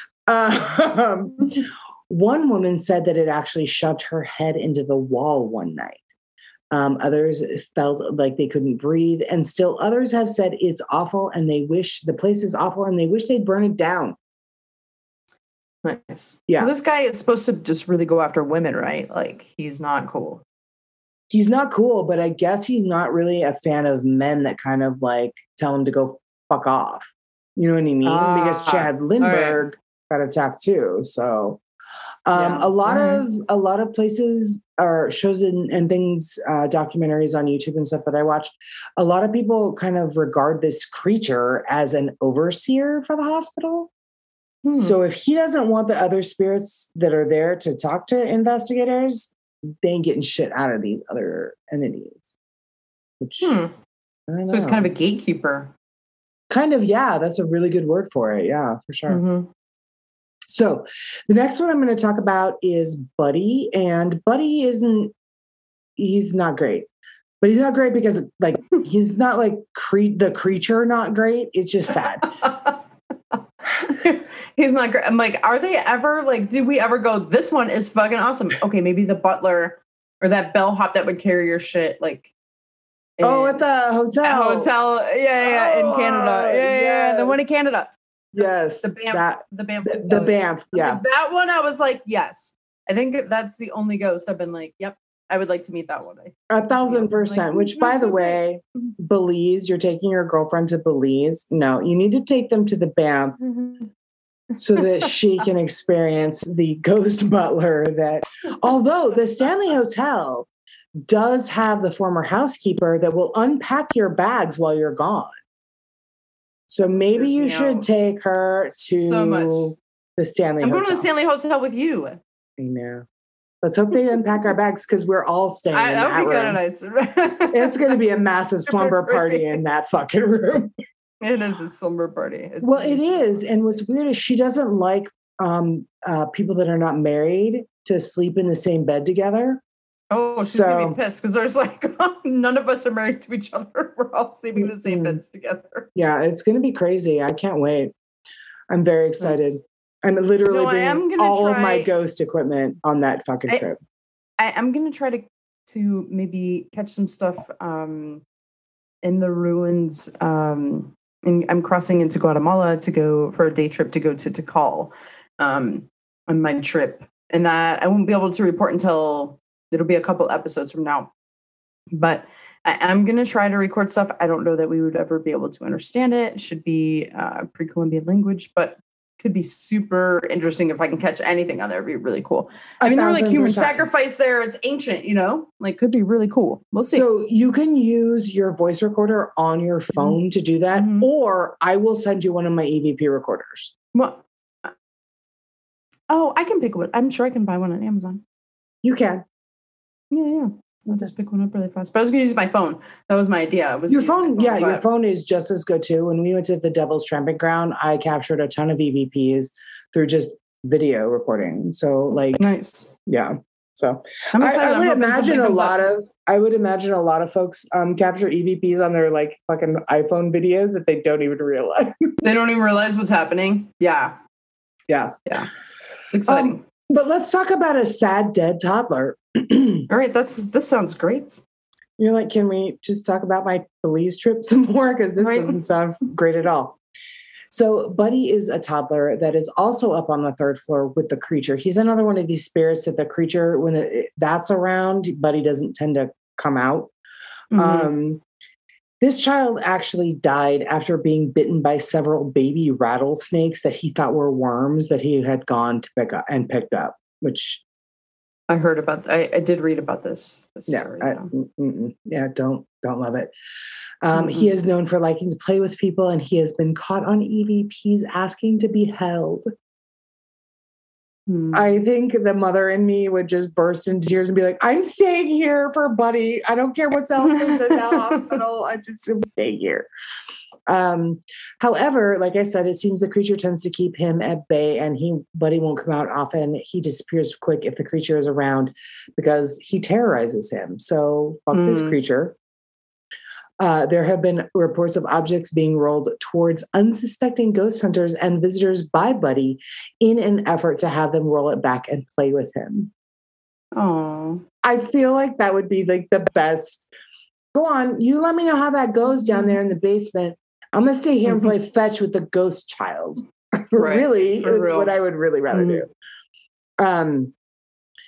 One woman said that it actually shoved her head into the wall one night. Others felt like they couldn't breathe, and still others have said it's awful and they wish the place is awful and they wish they'd burn it down. Nice. Yeah. Well, this guy is supposed to just really go after women, right? Like, he's not cool. He's not cool, but I guess he's not really a fan of men that kind of tell him to go fuck off. You know what I mean? Because Chad Lindbergh got attacked too. So a lot of places or shows and things, documentaries on YouTube and stuff that I watch, a lot of people kind of regard this creature as an overseer for the hospital. So if he doesn't want the other spirits that are there to talk to investigators, they ain't getting shit out of these other entities. Which So he's kind of a gatekeeper. Kind of, yeah. That's a really good word for it. Yeah, for sure. Mm-hmm. So the next one I'm going to talk about is Buddy. And Buddy he's not great. But he's not great because, like, he's not like the creature not great. It's just sad. He's not great. I'm like, are they ever, like, did we ever go, this one is fucking awesome? Okay, maybe the butler or that bellhop that would carry your shit, like. At the hotel. In Canada. Yeah, the one in Canada. Yes. The Banff. The Banff, yeah. Like, that one I was like, yes. I think that's the only ghost I've been like, yep, I would like to meet that one. 1,000%, like, which, by the way, Belize, you're taking your girlfriend to Belize. No, you need to take them to the Banff so that she can experience the ghost butler that, although the Stanley Hotel does have the former housekeeper that will unpack your bags while you're gone. So maybe you should take her to the Stanley Hotel. I'm going to the Stanley Hotel with you. I know. Let's hope they unpack our bags because we're all staying in that room. That would be kind of nice. It's going to be a massive slumber party in that fucking room. It is a slumber party. It is. And what's weird is she doesn't like people that are not married to sleep in the same bed together. Oh, she's going to be pissed because there's like, none of us are married to each other. We're all sleeping in the same beds together. Yeah, it's going to be crazy. I can't wait. I'm very excited. I'm literally bringing all of my ghost equipment on that fucking trip. I'm going to try to maybe catch some stuff in the ruins. And I'm crossing into Guatemala to go for a day trip to go to Tikal on my trip. And that I won't be able to report until it'll be a couple episodes from now. But I'm going to try to record stuff. I don't know that we would ever be able to understand it. It should be pre-Columbian language, but could be super interesting if I can catch anything on there. It'd be really cool. I mean, they're like human sacrifice there. It's ancient, like could be really cool. We'll see. So you can use your voice recorder on your phone to do that, or I will send you one of my EVP recorders. Well, I can pick one. I'm sure I can buy one on Amazon. You can. Yeah. I'll just pick one up really fast. But I was going to use my phone. That was my idea. Your phone is just as good too. When we went to the Devil's Tramping Ground, I captured a ton of EVPs through just video recording. So like, nice. Yeah. So I would imagine a lot of folks capture EVPs on their like fucking iPhone videos that they don't even realize. They don't even realize what's happening. Yeah. It's exciting. But let's talk about a sad dead toddler. All right, this sounds great. You're like, can we just talk about my Belize trip some more? Because this doesn't sound great at all. So Buddy is a toddler that is also up on the third floor with the creature. He's another one of these spirits that the creature, when that's around, Buddy doesn't tend to come out. This child actually died after being bitten by several baby rattlesnakes that he thought were worms that he had gone to picked up, which I heard about. I did read about this story. Don't love it. He is known for liking to play with people, and he has been caught on EVPs asking to be held. I think the mother in me would just burst into tears and be like, I'm staying here for Buddy. I don't care what else is in the hospital. I just am staying here. However, like I said, it seems the creature tends to keep him at bay, and Buddy won't come out often. He disappears quick if the creature is around because he terrorizes him. So fuck this creature. There have been reports of objects being rolled towards unsuspecting ghost hunters and visitors by Buddy in an effort to have them roll it back and play with him. Oh, I feel like that would be like the best. Go on, you let me know how that goes down there in the basement. I'm going to stay here and play fetch with the ghost child. Really, is what I would really rather do.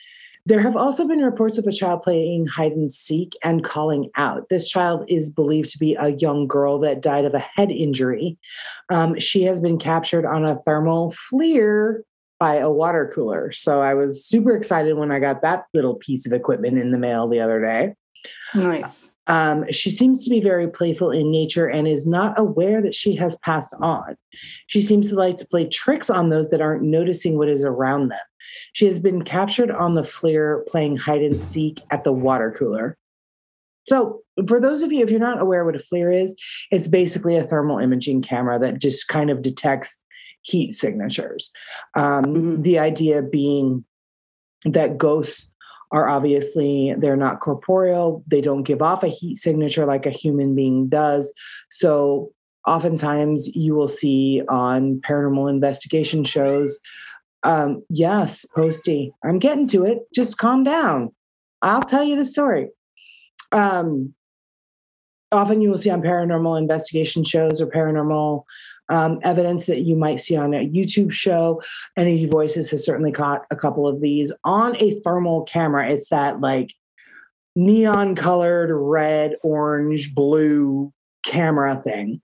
There have also been reports of a child playing hide and seek and calling out. This child is believed to be a young girl that died of a head injury. She has been captured on a thermal FLIR by a water cooler. So I was super excited when I got that little piece of equipment in the mail the other day. Nice. She seems to be very playful in nature and is not aware that she has passed on. She seems to like to play tricks on those that aren't noticing what is around them. She has been captured on the FLIR playing hide and seek at the water cooler. So for those of you, if you're not aware what a FLIR is, it's basically a thermal imaging camera that just kind of detects heat signatures. The idea being that ghosts are obviously, they're not corporeal. They don't give off a heat signature like a human being does. So oftentimes you will see on paranormal investigation shows, yes, Posty, I'm getting to it. Just calm down. I'll tell you the story. Often you will see on paranormal investigation shows or paranormal evidence that you might see on a YouTube show. Energy Voices has certainly caught a couple of these on a thermal camera. It's that like neon colored red, orange, blue camera thing.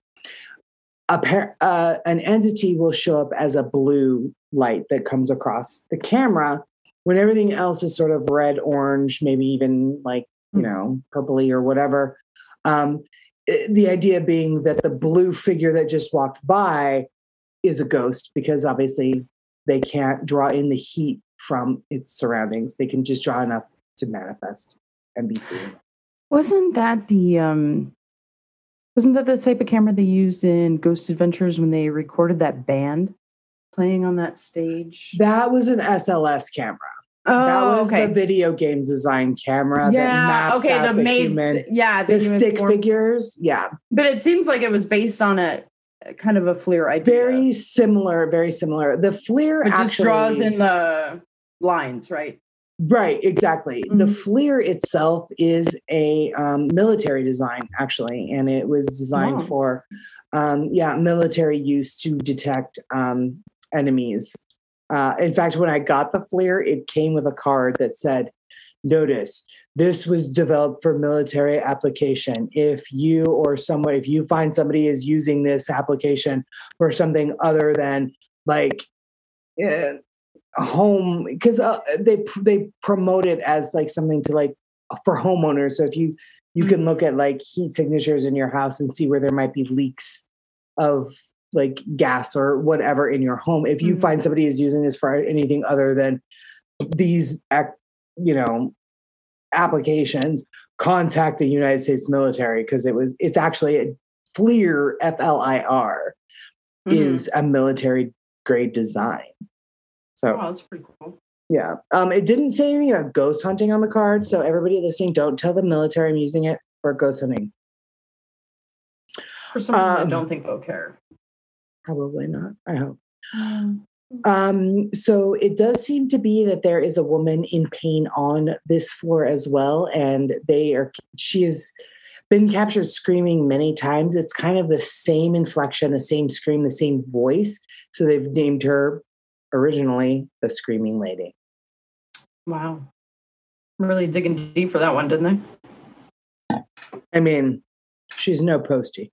An entity will show up as a blue light that comes across the camera when everything else is sort of red, orange, maybe even like, purpley or whatever. The idea being that the blue figure that just walked by is a ghost because obviously they can't draw in the heat from its surroundings. They can just draw enough to manifest and be seen. Wasn't that the type of camera they used in Ghost Adventures when they recorded that band playing on that stage? That was an SLS camera. Oh, that was okay. The video game design camera that maps out the human, the stick figures. Yeah. But it seems like it was based on a kind of a FLIR idea. Very similar. The FLIR just actually draws in the lines, right? Right, exactly. Mm-hmm. The FLIR itself is a military design, actually, and it was designed for military use to detect enemies. In fact, when I got the FLIR, it came with a card that said, "Notice, this was developed for military application. If you find somebody is using this application for something other than like home," because they promote it as like something to like for homeowners. So if you can look at like heat signatures in your house and see where there might be leaks of like gas or whatever in your home. If you find somebody is using this for anything other than these, applications, contact the United States military because it's actually a FLIR, FLIR, is a military grade design. So that's pretty cool. Yeah. It didn't say anything about ghost hunting on the card. So everybody listening, don't tell the military I'm using it for ghost hunting. For some reason, I don't think they'll care. Probably not. I hope. So it does seem to be that there is a woman in pain on this floor as well. And she has been captured screaming many times. It's kind of the same inflection, the same scream, the same voice. So they've named her originally the Screaming Lady. Wow. Really digging deep for that one, didn't they? I mean, she's no Posty.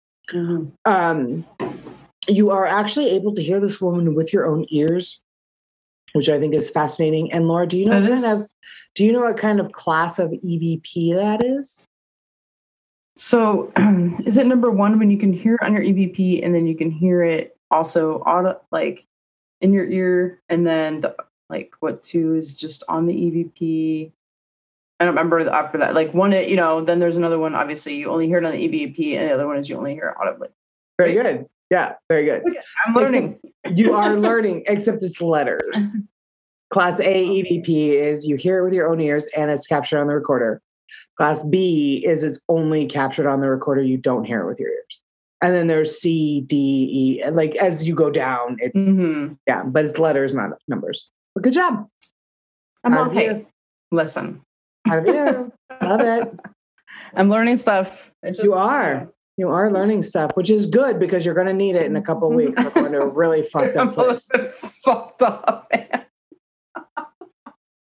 You are actually able to hear this woman with your own ears, which I think is fascinating. And Laura, do you know what kind of class of EVP that is? So is it number one when you can hear it on your EVP and then you can hear it also like in your ear, and then what two is just on the EVP? I don't remember after that. Like one, then there's another one. Obviously, you only hear it on the EVP, and the other one is you only hear it audibly. Very good. Yeah, very good. Okay. I'm learning. You are learning, except it's letters. Class A EVP is you hear it with your own ears and it's captured on the recorder. Class B is it's only captured on the recorder. You don't hear it with your ears. And then there's C, D, E. Like as you go down, it's but it's letters, not numbers. But good job. I'm okay. Listen. How do you? Love it. I'm learning stuff. You are. You are learning stuff, which is good because you're going to need it in a couple of weeks. We're going to a really fucked up place. Fucked up, man.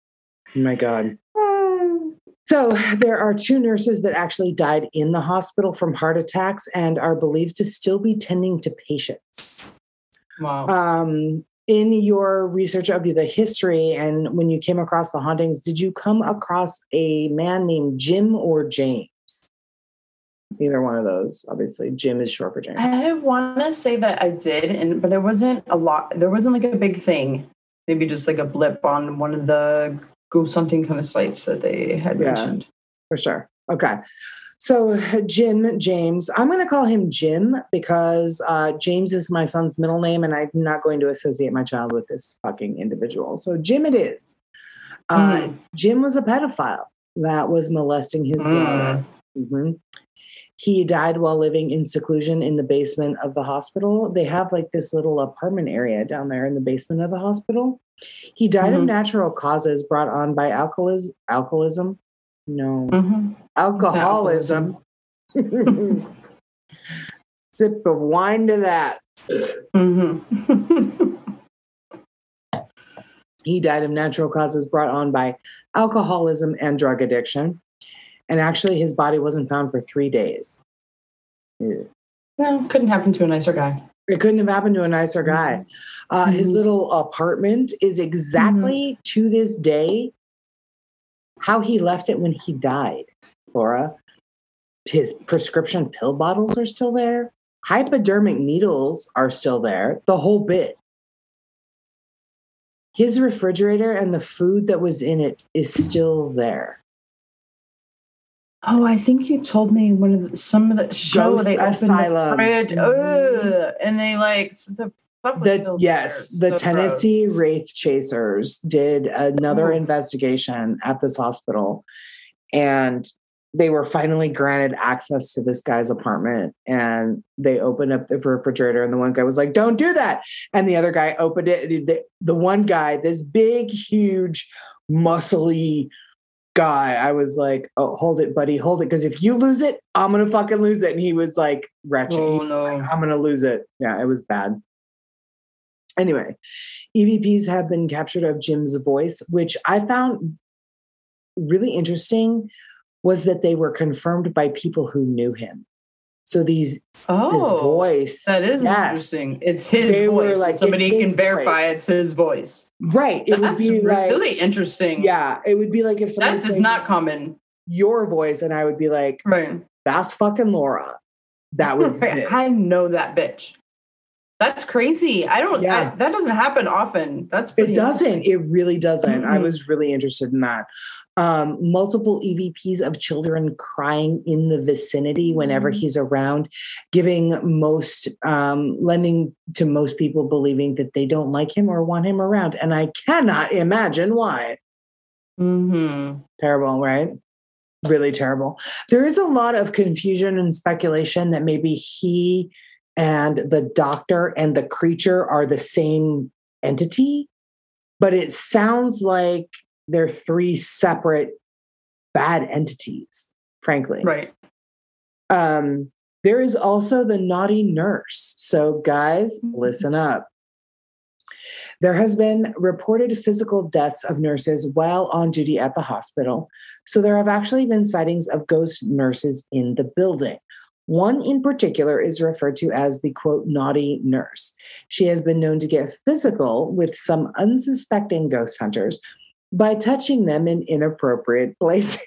Oh my God. So there are 2 nurses that actually died in the hospital from heart attacks and are believed to still be tending to patients. Wow. In your research of the history and when you came across the hauntings, did you come across a man named Jim or James? It's either one of those. Obviously, Jim is short for James. I want to say that I did, but it wasn't a lot. There wasn't like a big thing. Maybe just like a blip on one of the ghost hunting kind of sites that they had mentioned. For sure. Okay. So James, I'm going to call him Jim because James is my son's middle name and I'm not going to associate my child with this fucking individual. So Jim it is. Jim was a pedophile that was molesting his daughter. Mm-hmm. He died while living in seclusion in the basement of the hospital. They have like this little apartment area down there in the basement of the hospital. He died of natural causes brought on by alcoholism. Alcoholism. Sip of wine to that. He died of natural causes brought on by alcoholism and drug addiction. And actually, his body wasn't found for 3 days. Well, couldn't happen to a nicer guy. It couldn't have happened to a nicer guy. His little apartment is exactly to this day how he left it when he died, Laura. His prescription pill bottles are still there. Hypodermic needles are still there. The whole bit. His refrigerator and the food that was in it is still there. Oh, I think you told me some of the show Ghost they Asylum. opened the fridge, and they like the stuff was still yes, there. the Tennessee Wraith Chasers did another investigation at this hospital, and they were finally granted access to this guy's apartment. And they opened up the refrigerator, and the one guy was like, "Don't do that," and the other guy opened it. The one guy, this big, huge, muscly guy, I was like, "Oh, hold it, buddy, hold it, because if you lose it, I'm gonna fucking lose it." And he was like, wretched. Oh no, I'm gonna lose it. Yeah, it was bad. Anyway, EVPs have been captured of Jim's voice, which I found really interesting. Was that they were confirmed by people who knew him. So this voice. That is interesting. It's his voice. Like, somebody can verify it's his voice. Right. It would be really interesting. Yeah. It would be like if somebody that is not common. Your voice, and I would be like, right, that's fucking Laura. That was this. I know that bitch. That's crazy. That doesn't happen often. That's pretty. It doesn't. It really doesn't. I was really interested in that. Multiple EVPs of children crying in the vicinity whenever he's around, lending to most people believing that they don't like him or want him around. And I cannot imagine why. Terrible, right? Really terrible. There is a lot of confusion and speculation that maybe he and the doctor and the creature are the same entity, but it sounds like they're 3 separate bad entities, frankly. Right. There is also the naughty nurse. So guys, listen up. There has been reported physical deaths of nurses while on duty at the hospital. So there have actually been sightings of ghost nurses in the building. One in particular is referred to as the, quote, naughty nurse. She has been known to get physical with some unsuspecting ghost hunters by touching them in inappropriate places.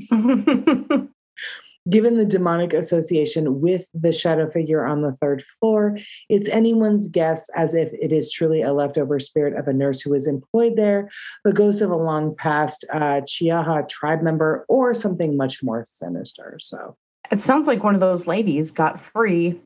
Given the demonic association with the shadow figure on the 3rd floor, it's anyone's guess as if it is truly a leftover spirit of a nurse who was employed there, the ghost of a long past Chiaha tribe member, or something much more sinister. So it sounds like one of those ladies got free.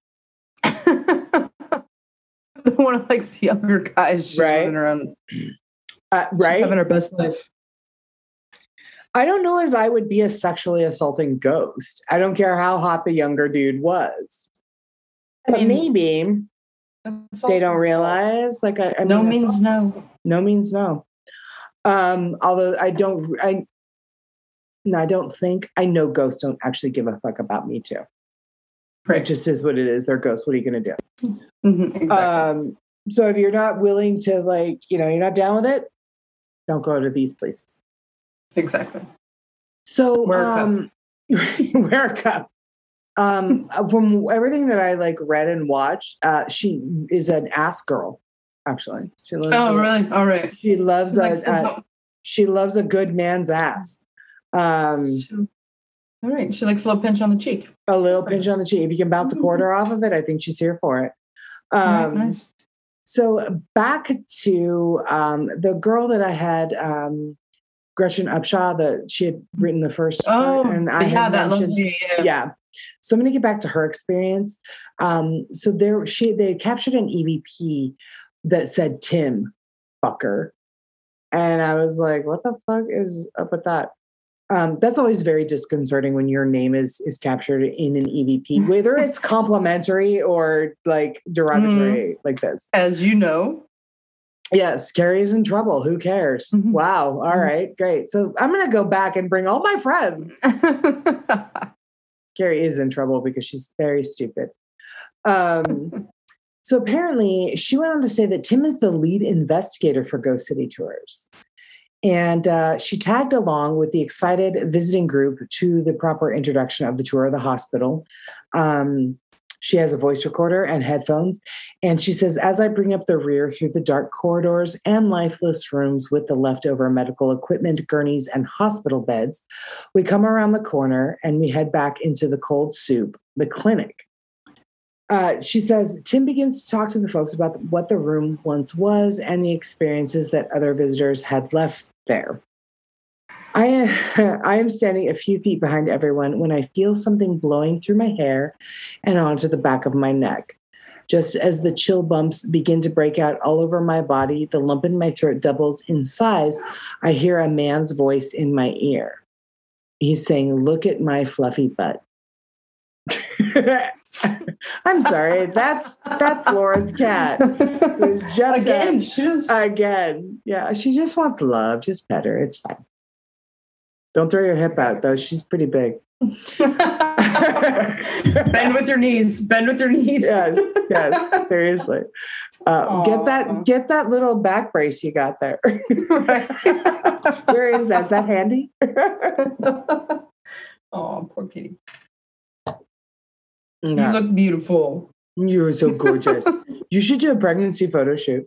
One of like younger guys just running around. Right? She's having her best life. I don't know as I would be a sexually assaulting ghost. I don't care how hot the younger dude was. But maybe they don't realize. Like, no means no. No means no. Although I don't think, I know ghosts don't actually give a fuck about me too. Right. It just is what it is. They're ghosts. What are you going to do? Exactly. So if you're not willing to, like, you're not down with it, don't go to these places. Exactly. So Wear a cup. wear a cup. From everything that I like read and watched, she is an ass girl. Actually, she loves. Really? All right. She loves she loves a good man's ass. All right. She likes a little pinch on the cheek. A little pinch on the cheek. If you can bounce a quarter off of it, I think she's here for it. Right, nice. So back to the girl that I had, Gretchen Upshaw, that she had written the first part, and I had mentioned, yeah. So I'm going to get back to her experience. So they captured an EVP that said Tim fucker, and I was like, what the fuck is up with that? That's always very disconcerting when your name is captured in an EVP, whether it's complimentary or like derogatory like this. As you know. Yes, Carrie is in trouble. Who cares? Mm-hmm. Wow. All right, great. So I'm going to go back and bring all my friends. Carrie is in trouble because she's very stupid. So apparently she went on to say that Tim is the lead investigator for Ghost City Tours. And she tagged along with the excited visiting group to the proper introduction of the tour of the hospital. She has a voice recorder and headphones. And she says, as I bring up the rear through the dark corridors and lifeless rooms with the leftover medical equipment, gurneys, and hospital beds, we come around the corner and we head back into the cold soup, the clinic. She says, Tim begins to talk to the folks about what the room once was and the experiences that other visitors had left there. I am standing a few feet behind everyone when I feel something blowing through my hair and onto the back of my neck. Just as the chill bumps begin to break out all over my body, the lump in my throat doubles in size. I hear a man's voice in my ear. He's saying, look at my fluffy butt. I'm sorry. That's Laura's cat. Who's jumped again. Again. Yeah, she just wants love. Just pet her. It's fine. Don't throw your hip out, though. She's pretty big. Bend with your knees. Bend with your knees. Yes. Seriously. Get that little back brace you got there. Where is that? Is that handy? Oh, poor kitty. No. You look beautiful. You're so gorgeous. You should do a pregnancy photo shoot.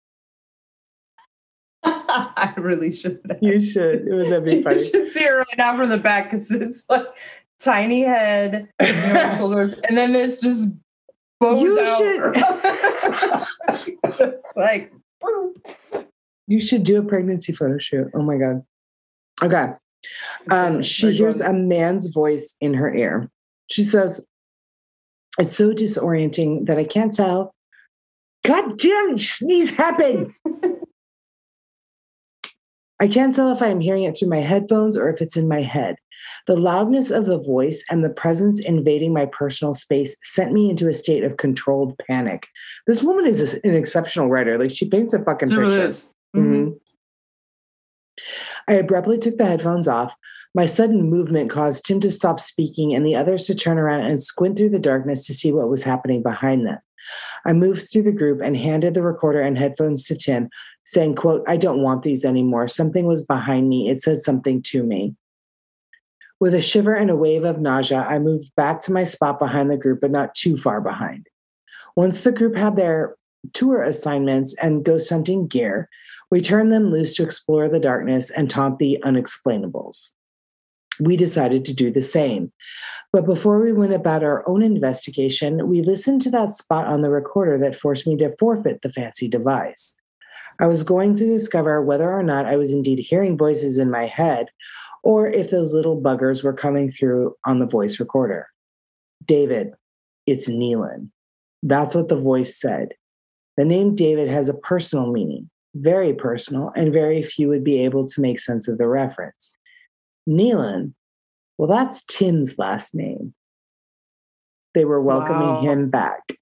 I really should. You should. Would that be funny? You should see her right now from the back because it's like tiny head, shoulders, and then there's just bows out. It's like you should do a pregnancy photo shoot. Oh my god. Okay. She hears a man's voice in her ear. She says, it's so disorienting that I can't tell. God damn, sneeze happened. I can't tell if I'm hearing it through my headphones or if it's in my head. The loudness of the voice and the presence invading my personal space sent me into a state of controlled panic. This woman is an exceptional writer. Like, she paints a fucking picture. Mm-hmm. I abruptly took the headphones off. My sudden movement caused Tim to stop speaking and the others to turn around and squint through the darkness to see what was happening behind them. I moved through the group and handed the recorder and headphones to Tim, saying, quote, I don't want these anymore. Something was behind me. It said something to me. With a shiver and a wave of nausea, I moved back to my spot behind the group, but not too far behind. Once the group had their tour assignments and ghost hunting gear, we turned them loose to explore the darkness and taunt the unexplainables. We decided to do the same. But before we went about our own investigation, we listened to that spot on the recorder that forced me to forfeit the fancy device. I was going to discover whether or not I was indeed hearing voices in my head, or if those little buggers were coming through on the voice recorder. David, it's Nealon. That's what the voice said. The name David has a personal meaning, very personal, and very few would be able to make sense of the reference. Nealon, well, that's Tim's last name. They were welcoming him back.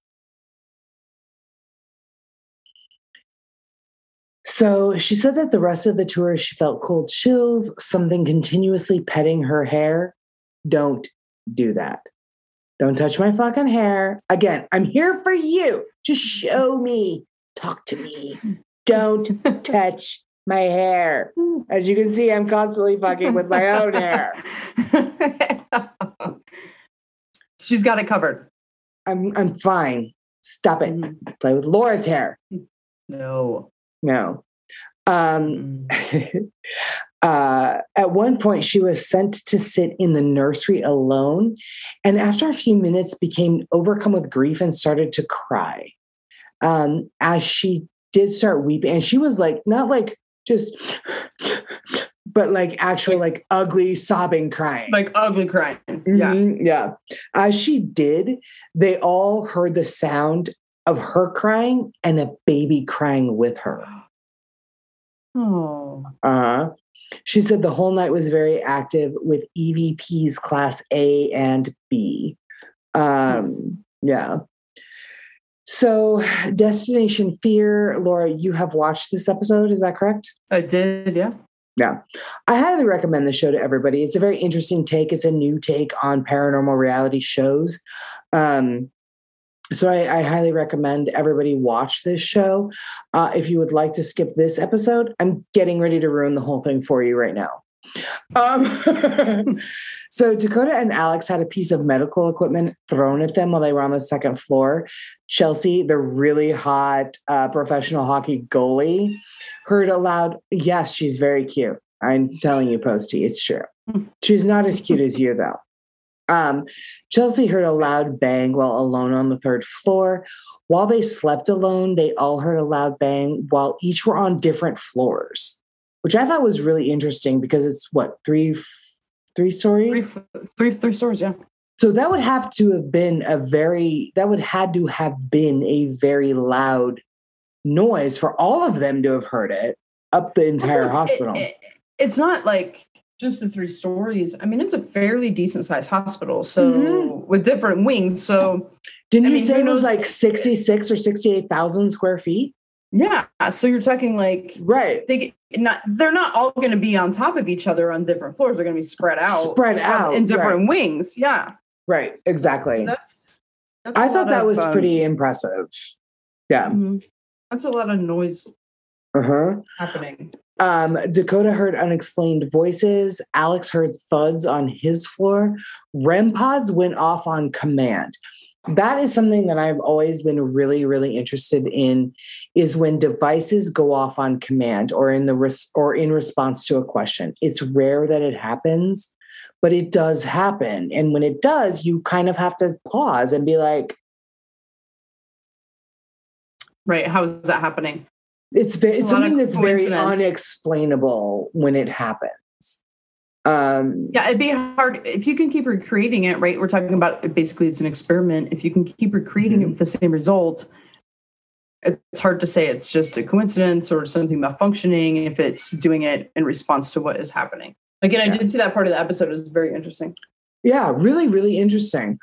So she said that the rest of the tour, she felt cold chills, something continuously petting her hair. Don't do that. Don't touch my fucking hair. Again, I'm here for you. Just show me. Talk to me. Don't touch my hair. As you can see, I'm constantly fucking with my own hair. She's got it covered. I'm fine. Stop it. Play with Laura's hair. No. At one point, she was sent to sit in the nursery alone, and after a few minutes, became overcome with grief and started to cry. As she did start weeping, and she was like, not like just, but like actual, like ugly sobbing crying. Like ugly crying. Yeah. As she did, they all heard the sound of her crying and a baby crying with her. Oh. She said the whole night was very active with EVPs class A and B. Yeah. So, Destination Fear, Laura, you have watched this episode, is that correct? I did, yeah. Yeah. I highly recommend the show to everybody. It's a very interesting take. It's a new take on paranormal reality shows. So I highly recommend everybody watch this show. If you would like to skip this episode, I'm getting ready to ruin the whole thing for you right now. So Dakota and Alex had a piece of medical equipment thrown at them while they were on the second floor. Chelsea, the really hot professional hockey goalie, heard aloud, yes, she's very cute. I'm telling you, Posty, it's true. She's not as cute as you, though. Chelsea heard a loud bang while alone on the third floor. While they slept alone, they all heard a loud bang while each were on different floors, which I thought was really interesting because it's what, three stories? Three stories, yeah. So that would have to have been a very loud noise for all of them to have heard it up the entire hospital. It's not like just the 3 stories. I mean, it's a fairly decent sized hospital. So with different wings. So didn't you say it was like 66 or 68,000 square feet? Yeah. So you're talking like, right. They're not all going to be on top of each other on different floors. They're going to be spread out in different wings. Yeah. Right. Exactly. So that's I thought that was pretty impressive. Yeah. Mm-hmm. That's a lot of noise happening. Dakota heard unexplained voices. Alex heard thuds on his floor. REM pods went off on command. That is something that I've always been really, really interested in, is when devices go off on command or in response to a question. It's rare that it happens, but it does happen. And when it does, you kind of have to pause and be like, right, how is that happening? It's something that's very unexplainable when it happens. Yeah, it'd be hard if you can keep recreating it, right? We're talking about basically it's an experiment. If you can keep recreating it with the same result, it's hard to say it's just a coincidence or something malfunctioning if it's doing it in response to what is happening. Again, I did see that part of the episode. It was very interesting. Yeah, really, really interesting.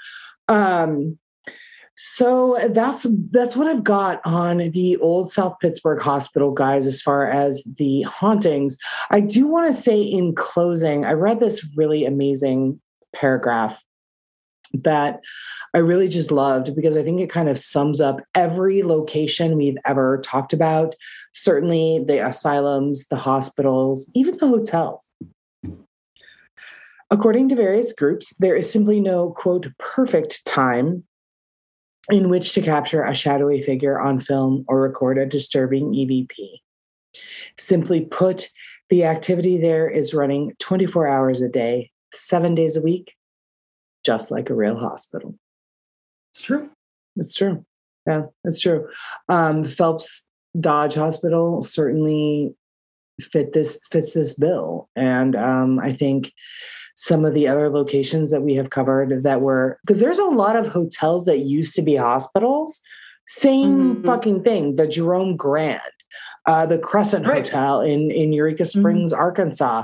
So that's what I've got on the Old South Pittsburgh Hospital, guys, as far as the hauntings. I do want to say in closing, I read this really amazing paragraph that I really just loved because I think it kind of sums up every location we've ever talked about. Certainly the asylums, the hospitals, even the hotels. According to various groups, there is simply no, quote, perfect time in which to capture a shadowy figure on film or record a disturbing EVP. Simply put, the activity there is running 24 hours a day, 7 days a week, just like a real hospital. It's true. It's true. Yeah, it's true. Phelps Dodge Hospital certainly fits this bill. And I think some of the other locations that we have covered that were, because there's a lot of hotels that used to be hospitals, same fucking thing. The Jerome Grand, the Crescent Hotel in Eureka Springs, Arkansas.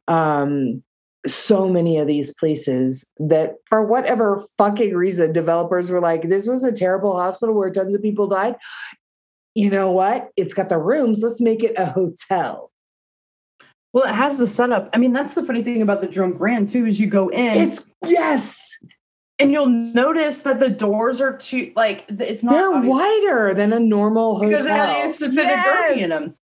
So many of these places that for whatever fucking reason, developers were like, this was a terrible hospital where tons of people died. You know what? It's got the rooms. Let's make it a hotel. Well, it has the setup. I mean, that's the funny thing about the Jerome Grand, too, is you go in. And you'll notice that the doors are too, like, it's not. They're wider than a normal hotel. Because they used to fit a derby in them.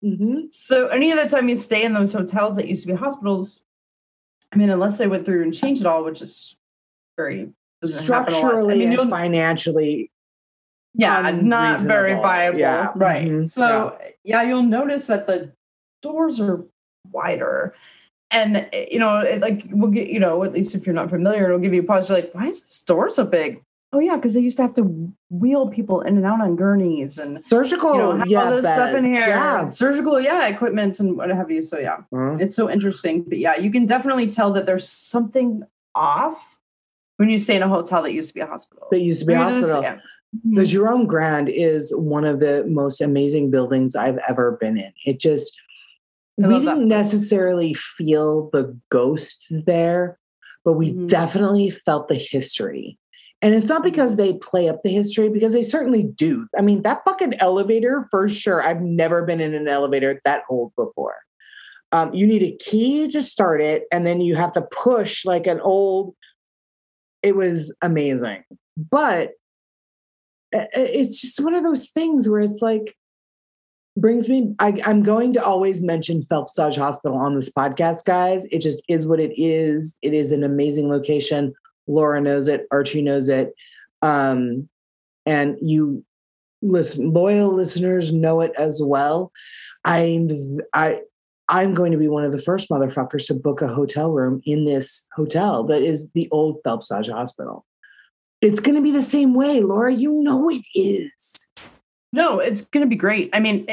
Mm-hmm. So any of the time you stay in those hotels that used to be hospitals, I mean, unless they went through and changed it all, which is very structurally and financially. Yeah, not very viable. Yeah. Right. Mm-hmm. So you'll notice that the doors are wider. And, we'll get, at least if you're not familiar, it'll give you a pause. You're like, why is this door so big? Oh, yeah, because they used to have to wheel people in and out on gurneys and surgical, have all this stuff in here. Yeah. Surgical, equipments and what have you. So, It's so interesting. But, you can definitely tell that there's something off when you stay in a hotel that used to be a hospital. The Jerome Grand is one of the most amazing buildings I've ever been in. It just... We didn't necessarily feel the ghosts there, but we definitely felt the history. And it's not because they play up the history, because they certainly do. I mean, that fucking elevator, for sure. I've never been in an elevator that old before. You need a key to start it, and then you have to push like an old... It was amazing. But it's just one of those things where it's like, brings me, I'm going to always mention Phelps Dodge Hospital on this podcast, guys. It just is what it is. It is an amazing location. Laura knows it. Archie knows it. And you loyal listeners know it as well. I'm going to be one of the first motherfuckers to book a hotel room in this hotel that is the old Phelps Dodge Hospital. It's going to be the same way, Laura. You know it is. No, it's going to be great. I mean,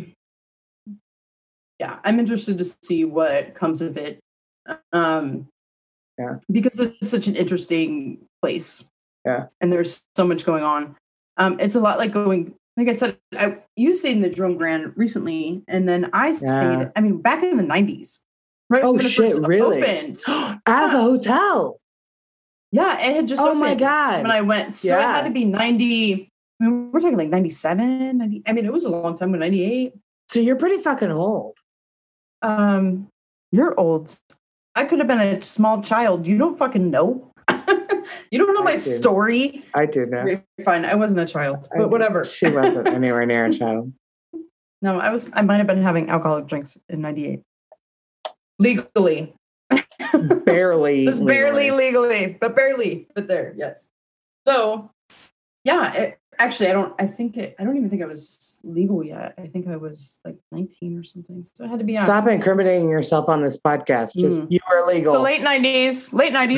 I'm interested to see what comes of it. Because it's such an interesting place. Yeah. And there's so much going on. It's a lot like going, like I said, you stayed in the Jerome Grand recently, and then I stayed, back in the 90s. Right. Oh, shit, really? Opened. As a hotel. Yeah, it had just opened. Oh, my God. When I went. So it had to be 90... we're talking like 97, 90, it was a long time ago, 98. So you're pretty fucking old. You're old. I could have been a small child. You don't fucking know. You don't know my story. I do know. Fine, I wasn't a child, but whatever. She wasn't anywhere near a child. No, I might have been having alcoholic drinks in 98. Legally. Barely. It was barely legally, but barely. But there, yes. So, actually, I don't even think I was legal yet. I think I was like 19 or something. So I had to be Stop incriminating yourself on this podcast. Just you were legal. So late 90s.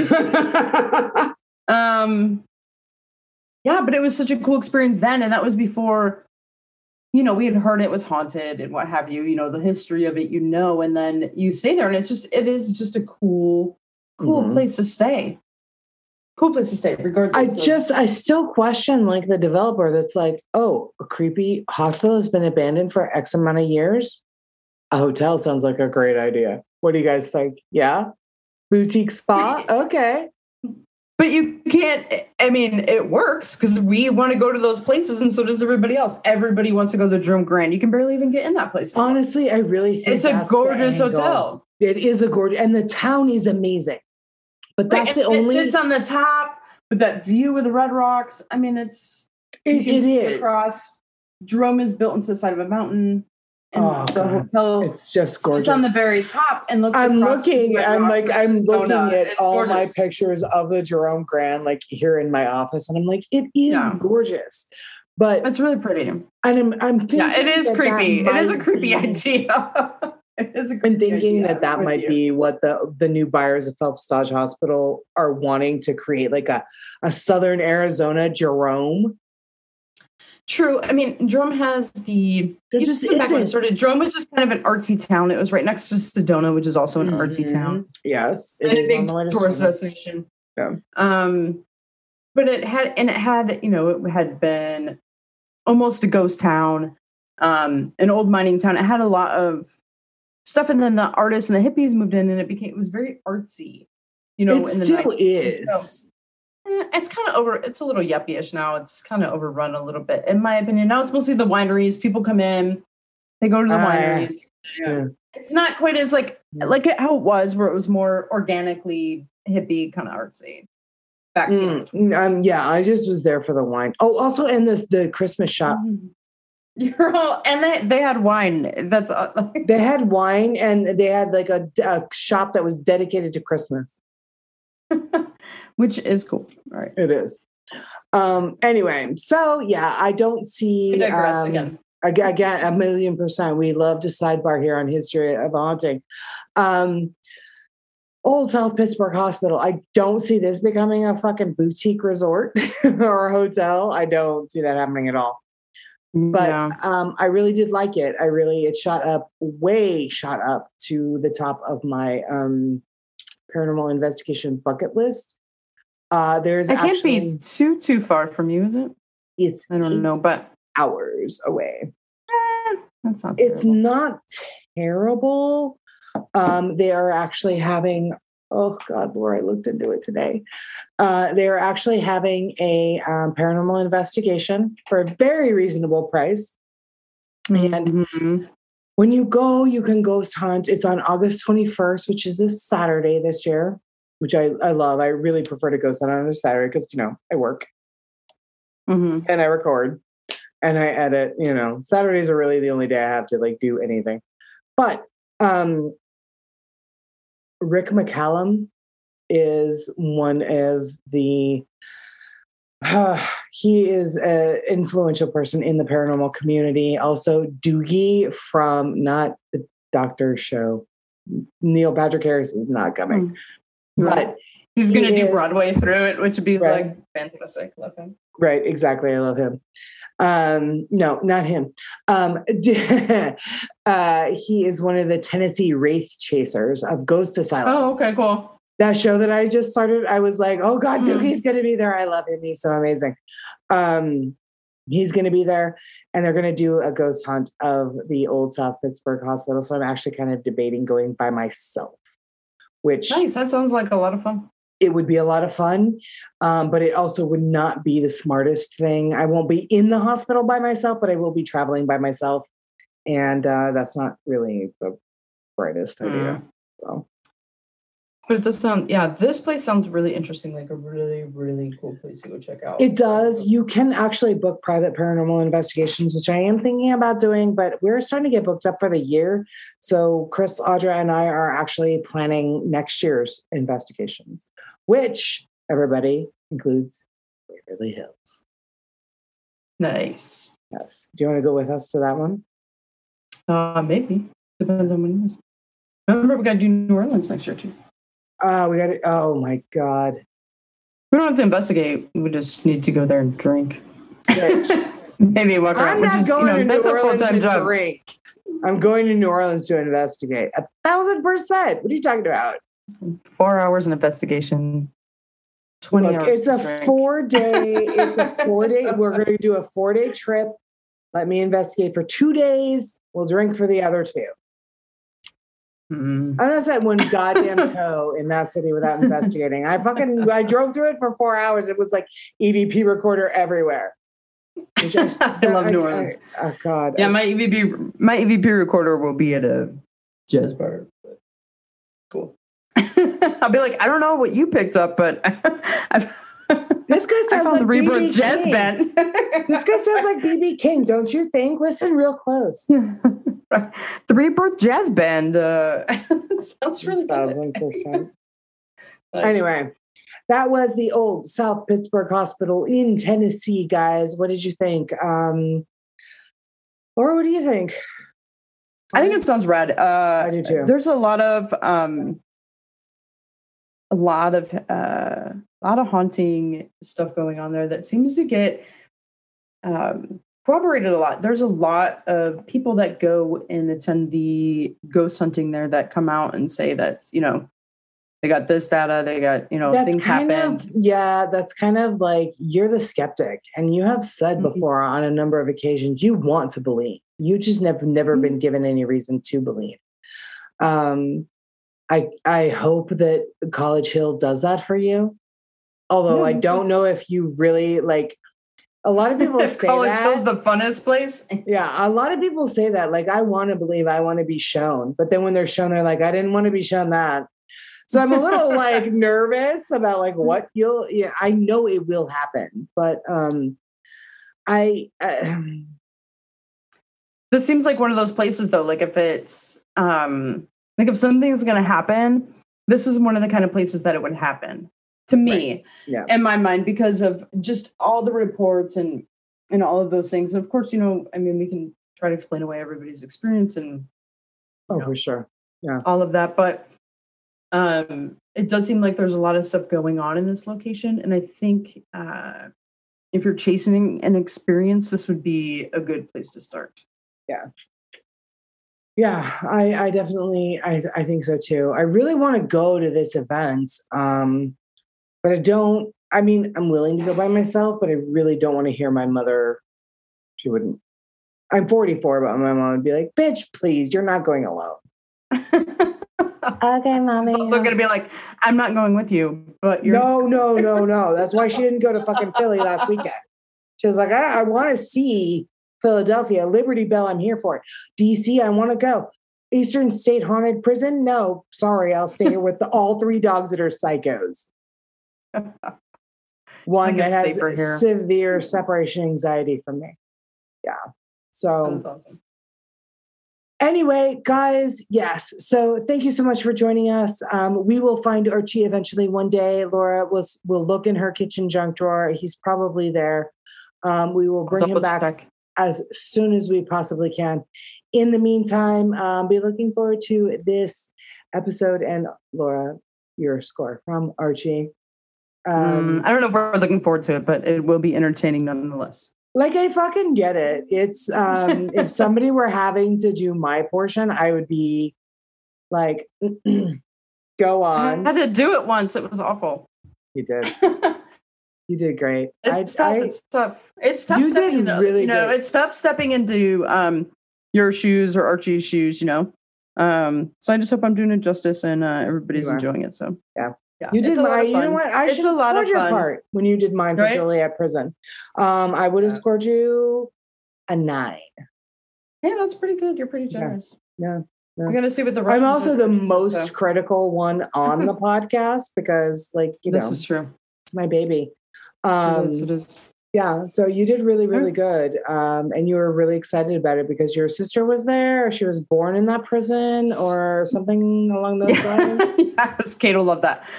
But it was such a cool experience then. And that was before, we had heard it was haunted and what have you, the history of it, and then you stay there and it is just a cool place to stay. Cool place to stay, regardless. I still question like the developer that's like, oh, a creepy hospital has been abandoned for X amount of years. A hotel sounds like a great idea. What do you guys think? Yeah? Boutique spa? Okay. But you can't, it works because we want to go to those places and so does everybody else. Everybody wants to go to the Jerome Grand. You can barely even get in that place anymore. Honestly, I really think it's a gorgeous hotel. It is a gorgeous, and the town is amazing. But that's It sits on the top with that view of the Red Rocks. It is. Across. Jerome is built into the side of a mountain. And the hotel it's just gorgeous. It's on the very top and looks I'm looking at all gorgeous. my pictures of the Jerome Grand, like here in my office. And I'm like, it is gorgeous. But it's really pretty. And I'm thinking it is creepy. It is a creepy idea. I'm thinking that might be what the new buyers of Phelps Dodge Hospital are wanting to create, like a Southern Arizona Jerome. True. Jerome has the... Jerome was just kind of an artsy town. It was right next to Sedona, which is also an artsy town. Yes. And a big tourist destination. Yeah. But it had been almost a ghost town, an old mining town. It had a lot of stuff, and then the artists and the hippies moved in, and it was very artsy. It still is. So, it's kind of over. It's a little yuppie-ish now. It's kind of overrun a little bit, in my opinion. Now it's mostly the wineries. People come in, they go to the wineries. Yeah. It's not quite as like how it was, where it was more organically hippie, kind of artsy. Back I just was there for the wine. Oh, also, and the Christmas shop. You're all, and they had wine. That's They had wine, and they had like a shop that was dedicated to Christmas. Which is cool. All right. It is. Anyway, so yeah, I don't see. I digress again. Again, 1,000,000%. We love to sidebar here on History of Haunting. Old South Pittsburgh Hospital. I don't see this becoming a fucking boutique resort or a hotel. I don't see that happening at all. But I really did like it. It shot up to the top of my paranormal investigation bucket list. It can't be too far from you, is it? I don't know, but hours away. That's not. It's not terrible. They are actually having. Oh God, Laura! I looked into it today. They are actually having a paranormal investigation for a very reasonable price. And when you go, you can ghost hunt. It's on August 21st, which is this Saturday this year, which I love. I really prefer to ghost hunt on a Saturday because, I work and I record and I edit. Saturdays are really the only day I have to like do anything. But Rick McCallum is one of the he is an influential person in the paranormal community. Also, Doogie from not the Doctor Show. Neil Patrick Harris is not coming, but he's going to do Broadway through it, which would be like fantastic. Love him. Right, exactly. I love him. No, not him. He is one of the Tennessee Wraith Chasers of Ghost Asylum. Oh, okay, cool. That show that I just started, I was like, oh God, Doogie's going to be there. I love him. He's so amazing. He's going to be there, and they're going to do a ghost hunt of the Old South Pittsburgh Hospital. So I'm actually kind of debating going by myself, which nice. That sounds like a lot of fun. It would be a lot of fun, but it also would not be the smartest thing. I won't be in the hospital by myself, but I will be traveling by myself. And that's not really the brightest idea. So. But it does sound, this place sounds really interesting, like a really, really cool place to go check out. It does. You can actually book private paranormal investigations, which I am thinking about doing, but we're starting to get booked up for the year. So Chris, Audra, and I are actually planning next year's investigations, which, everybody, includes Waverly Hills. Nice. Yes. Do you want to go with us to that one? Maybe. Depends on when it is. Remember, we got to do New Orleans next year, too. We got it. Oh my God. We don't have to investigate. We just need to go there and drink. Maybe walk around. I'm not going to that's New a Orleans full-time to job. drink. I'm going to New Orleans to investigate. 1,000%. What are you talking about? 4 hours in investigation. 20 hours. It's a 4-day. We're going to do a 4-day trip. Let me investigate for 2 days. We'll drink for the other 2. I'm not set one goddamn toe in that city without investigating. I drove through it for 4 hours. It was like EVP recorder everywhere. I love New Orleans. Oh God. Yeah, my EVP recorder will be at a jazz bar. But cool. I'll be like, I don't know what you picked up, but this guy sounds like the Rebirth Jazz Band. This guy sounds like BB King, don't you think? Listen real close. The Rebirth Jazz Band sounds really good. 1,000%. Anyway, that was the Old South Pittsburgh Hospital in Tennessee, guys. What did you think? Or what do you think? I think it sounds rad. I do too. There's a lot of haunting stuff going on there that seems to get corroborated a lot. There's a lot of people that go and attend the ghost hunting there that come out and say that, they got this data, they got, things happened. That's kind of like, you're the skeptic, and you have said before on a number of occasions, you want to believe. You just never been given any reason to believe. I hope that College Hill does that for you. Although I don't know if you really like. A lot of people say College Hill's the funnest place. Yeah, a lot of people say that. Like, I want to believe, I want to be shown, but then when they're shown, they're like, I didn't want to be shown that. So I'm a little like nervous about like what I know it will happen, but This seems like one of those places, though. Like if it's like if something's going to happen, this is one of the kind of places that it would happen to me, in my mind, because of just all the reports and all of those things. And of course, I mean, we can try to explain away everybody's experience and for sure, all of that, but it does seem like there's a lot of stuff going on in this location, and I think if you're chasing an experience, this would be a good place to start. I definitely I think so too. I really want to go to this event, but I mean, I'm willing to go by myself, but I really don't want to hear my mother. She wouldn't. I'm 44, but my mom would be like, "Bitch, please, you're not going alone." Okay, mommy. She's also going to be like, "I'm not going with you," but you're no. That's why she didn't go to fucking Philly last weekend. She was like, I want to see Philadelphia, Liberty Bell. I'm here for it. DC, I want to go. Eastern State Haunted Prison. No, sorry, I'll stay here with all 3 dogs that are psychos. One that has severe separation anxiety from me. Yeah. So that's awesome. Anyway, guys, yes. So thank you so much for joining us. We will find Archie eventually one day. Laura will look in her kitchen junk drawer. He's probably there. We will bring him back as soon as we possibly can. In the meantime, be looking forward to this episode. And Laura, your score from Archie. I don't know if we're looking forward to it, but it will be entertaining nonetheless. Like, I fucking get it. It's, if somebody were having to do my portion, I would be like, go on. I had to do it once. It was awful. You did. You did great. It's tough. It's tough. You did really good. It's tough stepping into your shoes or Archie's shoes, So I just hope I'm doing it justice and everybody's enjoying it. So yeah. You did mine. You know what? I should have scored your part when you did mine for Joliet Prison. I would have scored you a 9. Yeah, that's pretty good. You're pretty generous. Yeah. We're gonna see what the. I'm also the most critical one on the podcast because, this is true. It's my baby. It is. Yeah, so you did really, really good. And you were really excited about it because your sister was there, or she was born in that prison, or something along those lines. Yes, Kate will love that.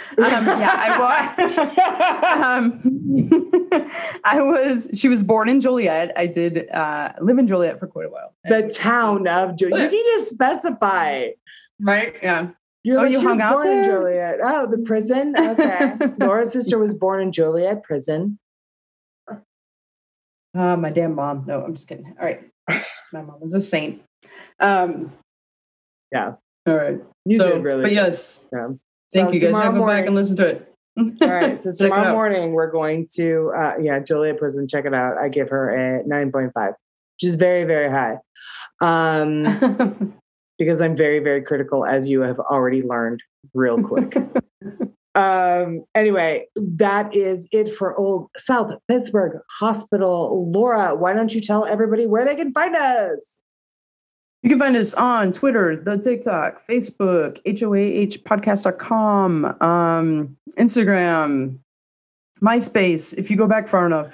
She was born in Joliet. I did live in Joliet for quite a while. The town of Joliet. You need to specify. Right, yeah. You hung out there? In Joliet. Oh, the prison? Okay. Laura's sister was born in Joliet Prison. My damn mom. No, I'm just kidding. All right. My mom was a saint. Yeah. All right. You did really. But yes. Yeah. Thank you guys. Now go back and listen to it. All right. So tomorrow morning we're going to Joliet Prison. Check it out. I give her a 9.5, which is very, very high. Because I'm very, very critical, as you have already learned real quick. Anyway, that is it for Old South Pittsburgh Hospital. Laura, why don't you tell everybody where they can find us? You can find us on Twitter, the TikTok, Facebook, hoahpodcast.com, Instagram, MySpace, if you go back far enough.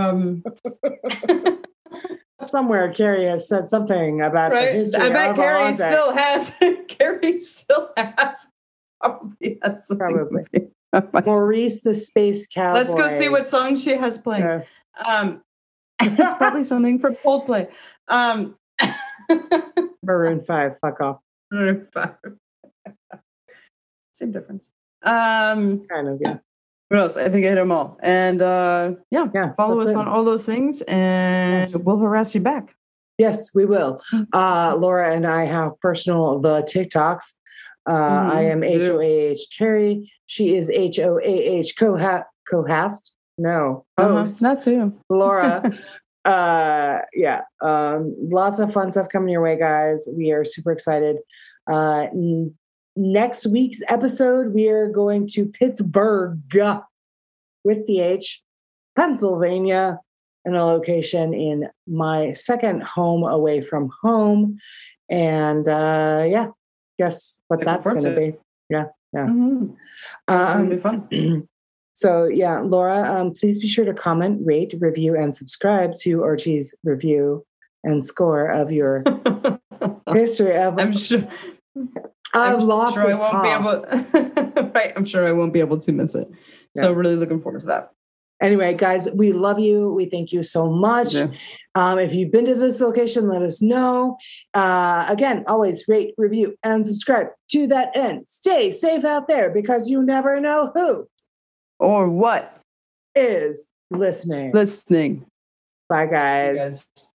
Somewhere Carrie has said something about the history. I bet Carrie still has. Carrie still has. Probably. Maurice the Space Cowboy. Let's go see what song she has playing. Yes. It's probably something for Coldplay. Maroon 5. Fuck off. Maroon 5. Same difference. Kind of, yeah. What else? I think I hit them all. And follow us on all those things, and we'll harass you back. Yes, we will. Laura and I have the TikToks. I am HOAH Carrie. She is HOAH co-host. No, host. That too. Laura. Lots of fun stuff coming your way, guys. We are super excited. Next week's episode, we are going to Pittsburgh with the H, Pennsylvania, in a location in my second home away from home. And guess what that's going to be. Yeah. Mm-hmm. It's going to be fun. So Laura, please be sure to comment, rate, review, and subscribe to Archie's review and score of your history of I'm sure. Loftus I won't Hall. be able. Right, I'm sure I won't be able to miss it. So Yeah. really looking forward to that. Anyway, guys, we love you. We thank you so much. Yeah. If you've been to this location, let us know. Again, always rate, review, and subscribe. To that end, stay safe out there because you never know who Or what is listening. listening. Bye, guys. Guys.